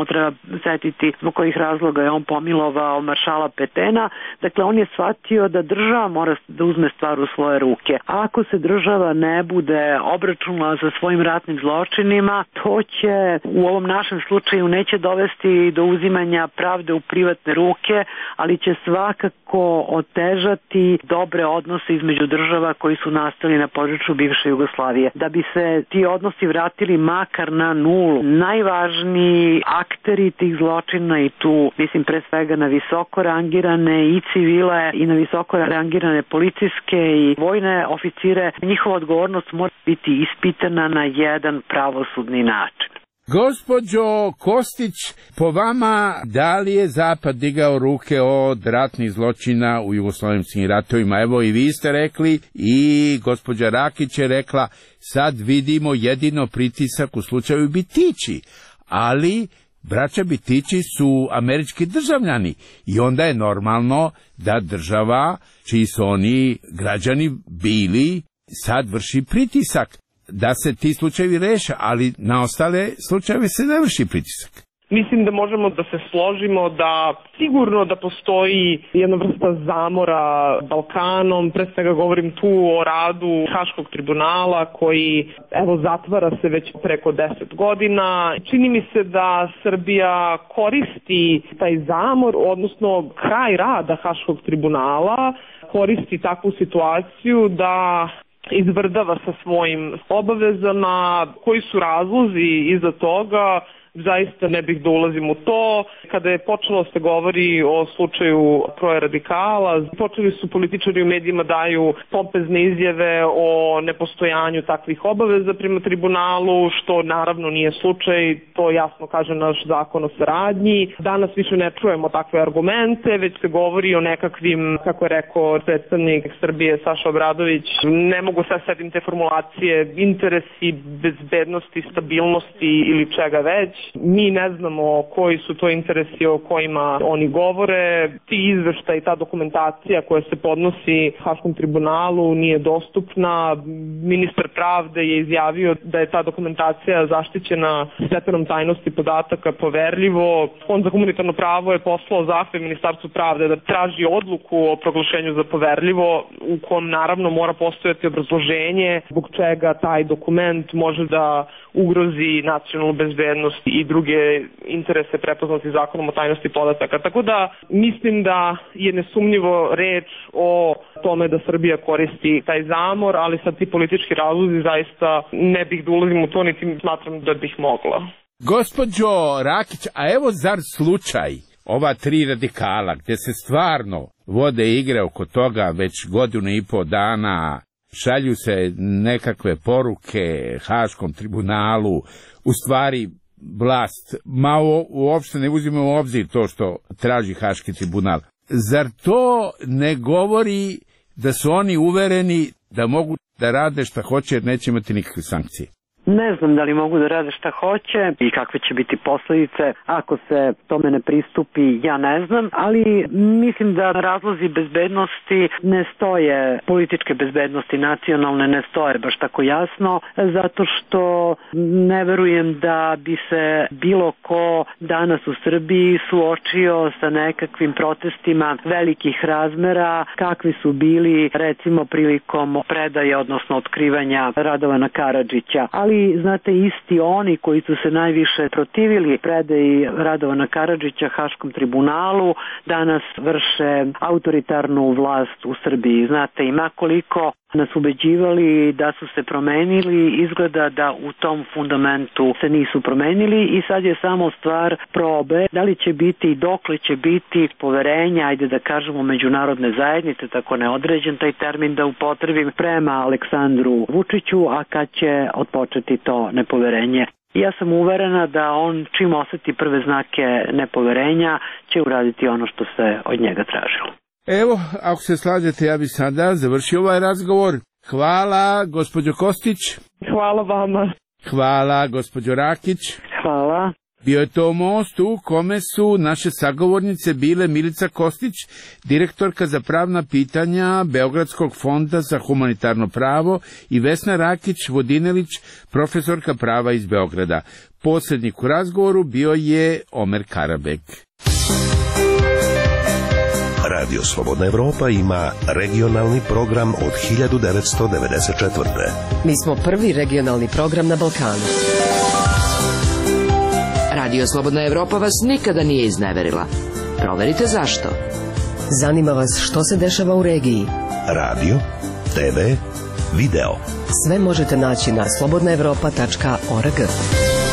Speaker 2: samo treba setiti zbog kojih razloga je on pomilovao maršala Petena. Dakle, on je shvatio da država mora da uzme stvar u svoje ruke. Ako se država ne bude obračunala sa svojim ratnim zločinima, to će u ovom našem slučaju neće dovesti do uzimanja pravde u privatne ruke, ali će svakako otežati dobre odnose između država koji su nastali na području bivše Jugoslavije. Da bi se ti odnosi vratili makar na nulu, najvažniji akteri tih zločina, i tu mislim pre svega na visoko rangirane i civile i na visoko rangirane policijske i vojne oficire, njihova odgovornost mora biti ispitana na jedan pravosudni način.
Speaker 15: Gospođo Kostić, po vama, da li je Zapad digao ruke od ratnih zločina u jugoslovenskim ratovima? Evo i vi ste rekli i gospođa Rakić je rekla, sad vidimo jedino pritisak u slučaju Bitići, ali braća Bitići su američki državljani i onda je normalno da država, čiji su oni građani bili, sad vrši pritisak da se ti slučajevi reše, ali na ostale slučajeve se ne vrši pritisak.
Speaker 11: Mislim da možemo da se složimo da sigurno da postoji jedna vrsta zamora Balkanom, pre svega govorim tu o radu Haškog tribunala koji evo zatvara se već preko 10 godina. Čini mi se da Srbija koristi taj zamor, odnosno kraj rada Haškog tribunala, koristi takvu situaciju da izvrdava sa svojim obavezama. Koji su razlozi iza toga? Zaista ne bih da ulazim u to. Kada je počelo se govori o slučaju Troje radikala, počeli su političari u medijima daju pompezne izjave o nepostojanju takvih obaveza prema tribunalu, što naravno nije slučaj, to jasno kaže naš zakon o saradnji. Danas više ne čujemo takve argumente, već se govori o nekakvim, kako je rekao predstavnik Srbije Saša Obradović, ne mogu sad setim te formulacije, interesi, bezbednosti, stabilnosti ili čega već. Mi ne znamo koji su to interesi o kojima oni govore. Ti izveštaj, ta dokumentacija koja se podnosi Haškom tribunalu nije dostupna. Ministar pravde je izjavio da je ta dokumentacija zaštićena stepenom tajnosti podataka poverljivo. Fond za humanitarno pravo je poslao zahtev Ministarstvu pravde da traži odluku o proglašenju za poverljivo, u kom naravno mora postojati obrazloženje zbog čega taj dokument može da ugrozi nacionalnu bezbednost i druge interese prepoznati zakonom o tajnosti podataka. Tako da mislim da je nesumnjivo reč o tome da Srbija koristi taj zamor, ali sad ti politički razlozi zaista ne bih da ulazim u to, niti smatram da bih mogla.
Speaker 15: Gospođo Rakić, a evo zar slučaj ova tri radikala gdje se stvarno vode igre oko toga već godinu i po dana, šalju se nekakve poruke Haškom tribunalu, u stvari vlast malo uopšte ne uzima u obzir to što traži Haški tribunal. Zar to ne govori da su oni uvereni da mogu da rade šta hoće jer neće imati nikakve sankcije?
Speaker 2: Ne znam da li mogu da rade šta hoće i kakve će biti posljedice ako se tome ne pristupi, ja ne znam, ali mislim da razlozi bezbednosti ne stoje, političke bezbednosti nacionalne ne stoje baš tako jasno, zato što ne verujem da bi se bilo ko danas u Srbiji suočio sa nekakvim protestima velikih razmera kakvi su bili recimo prilikom predaje, odnosno otkrivanja Radovana Karadžića. Ali znate, isti oni koji su se najviše protivili predaji Radovana Karadžića Haškom tribunalu danas vrše autoritarnu vlast u Srbiji. Znate, ima koliko nas ubeđivali da su se promenili, izgleda da u tom fundamentu se nisu promenili i sad je samo stvar probe da li će biti i dokle će biti poverenja, ajde da kažemo međunarodne zajednice, tako neodređen taj termin da upotrebim, prema Aleksandru Vučiću, a kad će otpočeti to nepoverenje. Ja sam uverena da on čim oseti prve znake nepoverenja će uraditi ono što se od njega tražilo.
Speaker 15: Evo, ako se slažete, ja bi sada završio ovaj razgovor. Hvala, gospođo Kostić.
Speaker 11: Hvala vama.
Speaker 15: Hvala, gospođo Rakić.
Speaker 2: Hvala.
Speaker 15: Bio je to most u kome su naše sagovornice bile Milica Kostić, direktorka za pravna pitanja Beogradskog fonda za humanitarno pravo, i Vesna Rakić-Vodinelić, profesorka prava iz Beograda. Posrednik u razgovoru bio je Omer Karabek.
Speaker 4: Radio Slobodna Evropa ima regionalni program od 1994.
Speaker 7: Mi smo prvi regionalni program na Balkanu.
Speaker 5: Radio Slobodna Evropa vas nikada nije izneverila. Proverite zašto.
Speaker 7: Zanima vas što se dešava u regiji.
Speaker 4: Radio, TV, video.
Speaker 7: Sve možete naći na slobodnaevropa.org.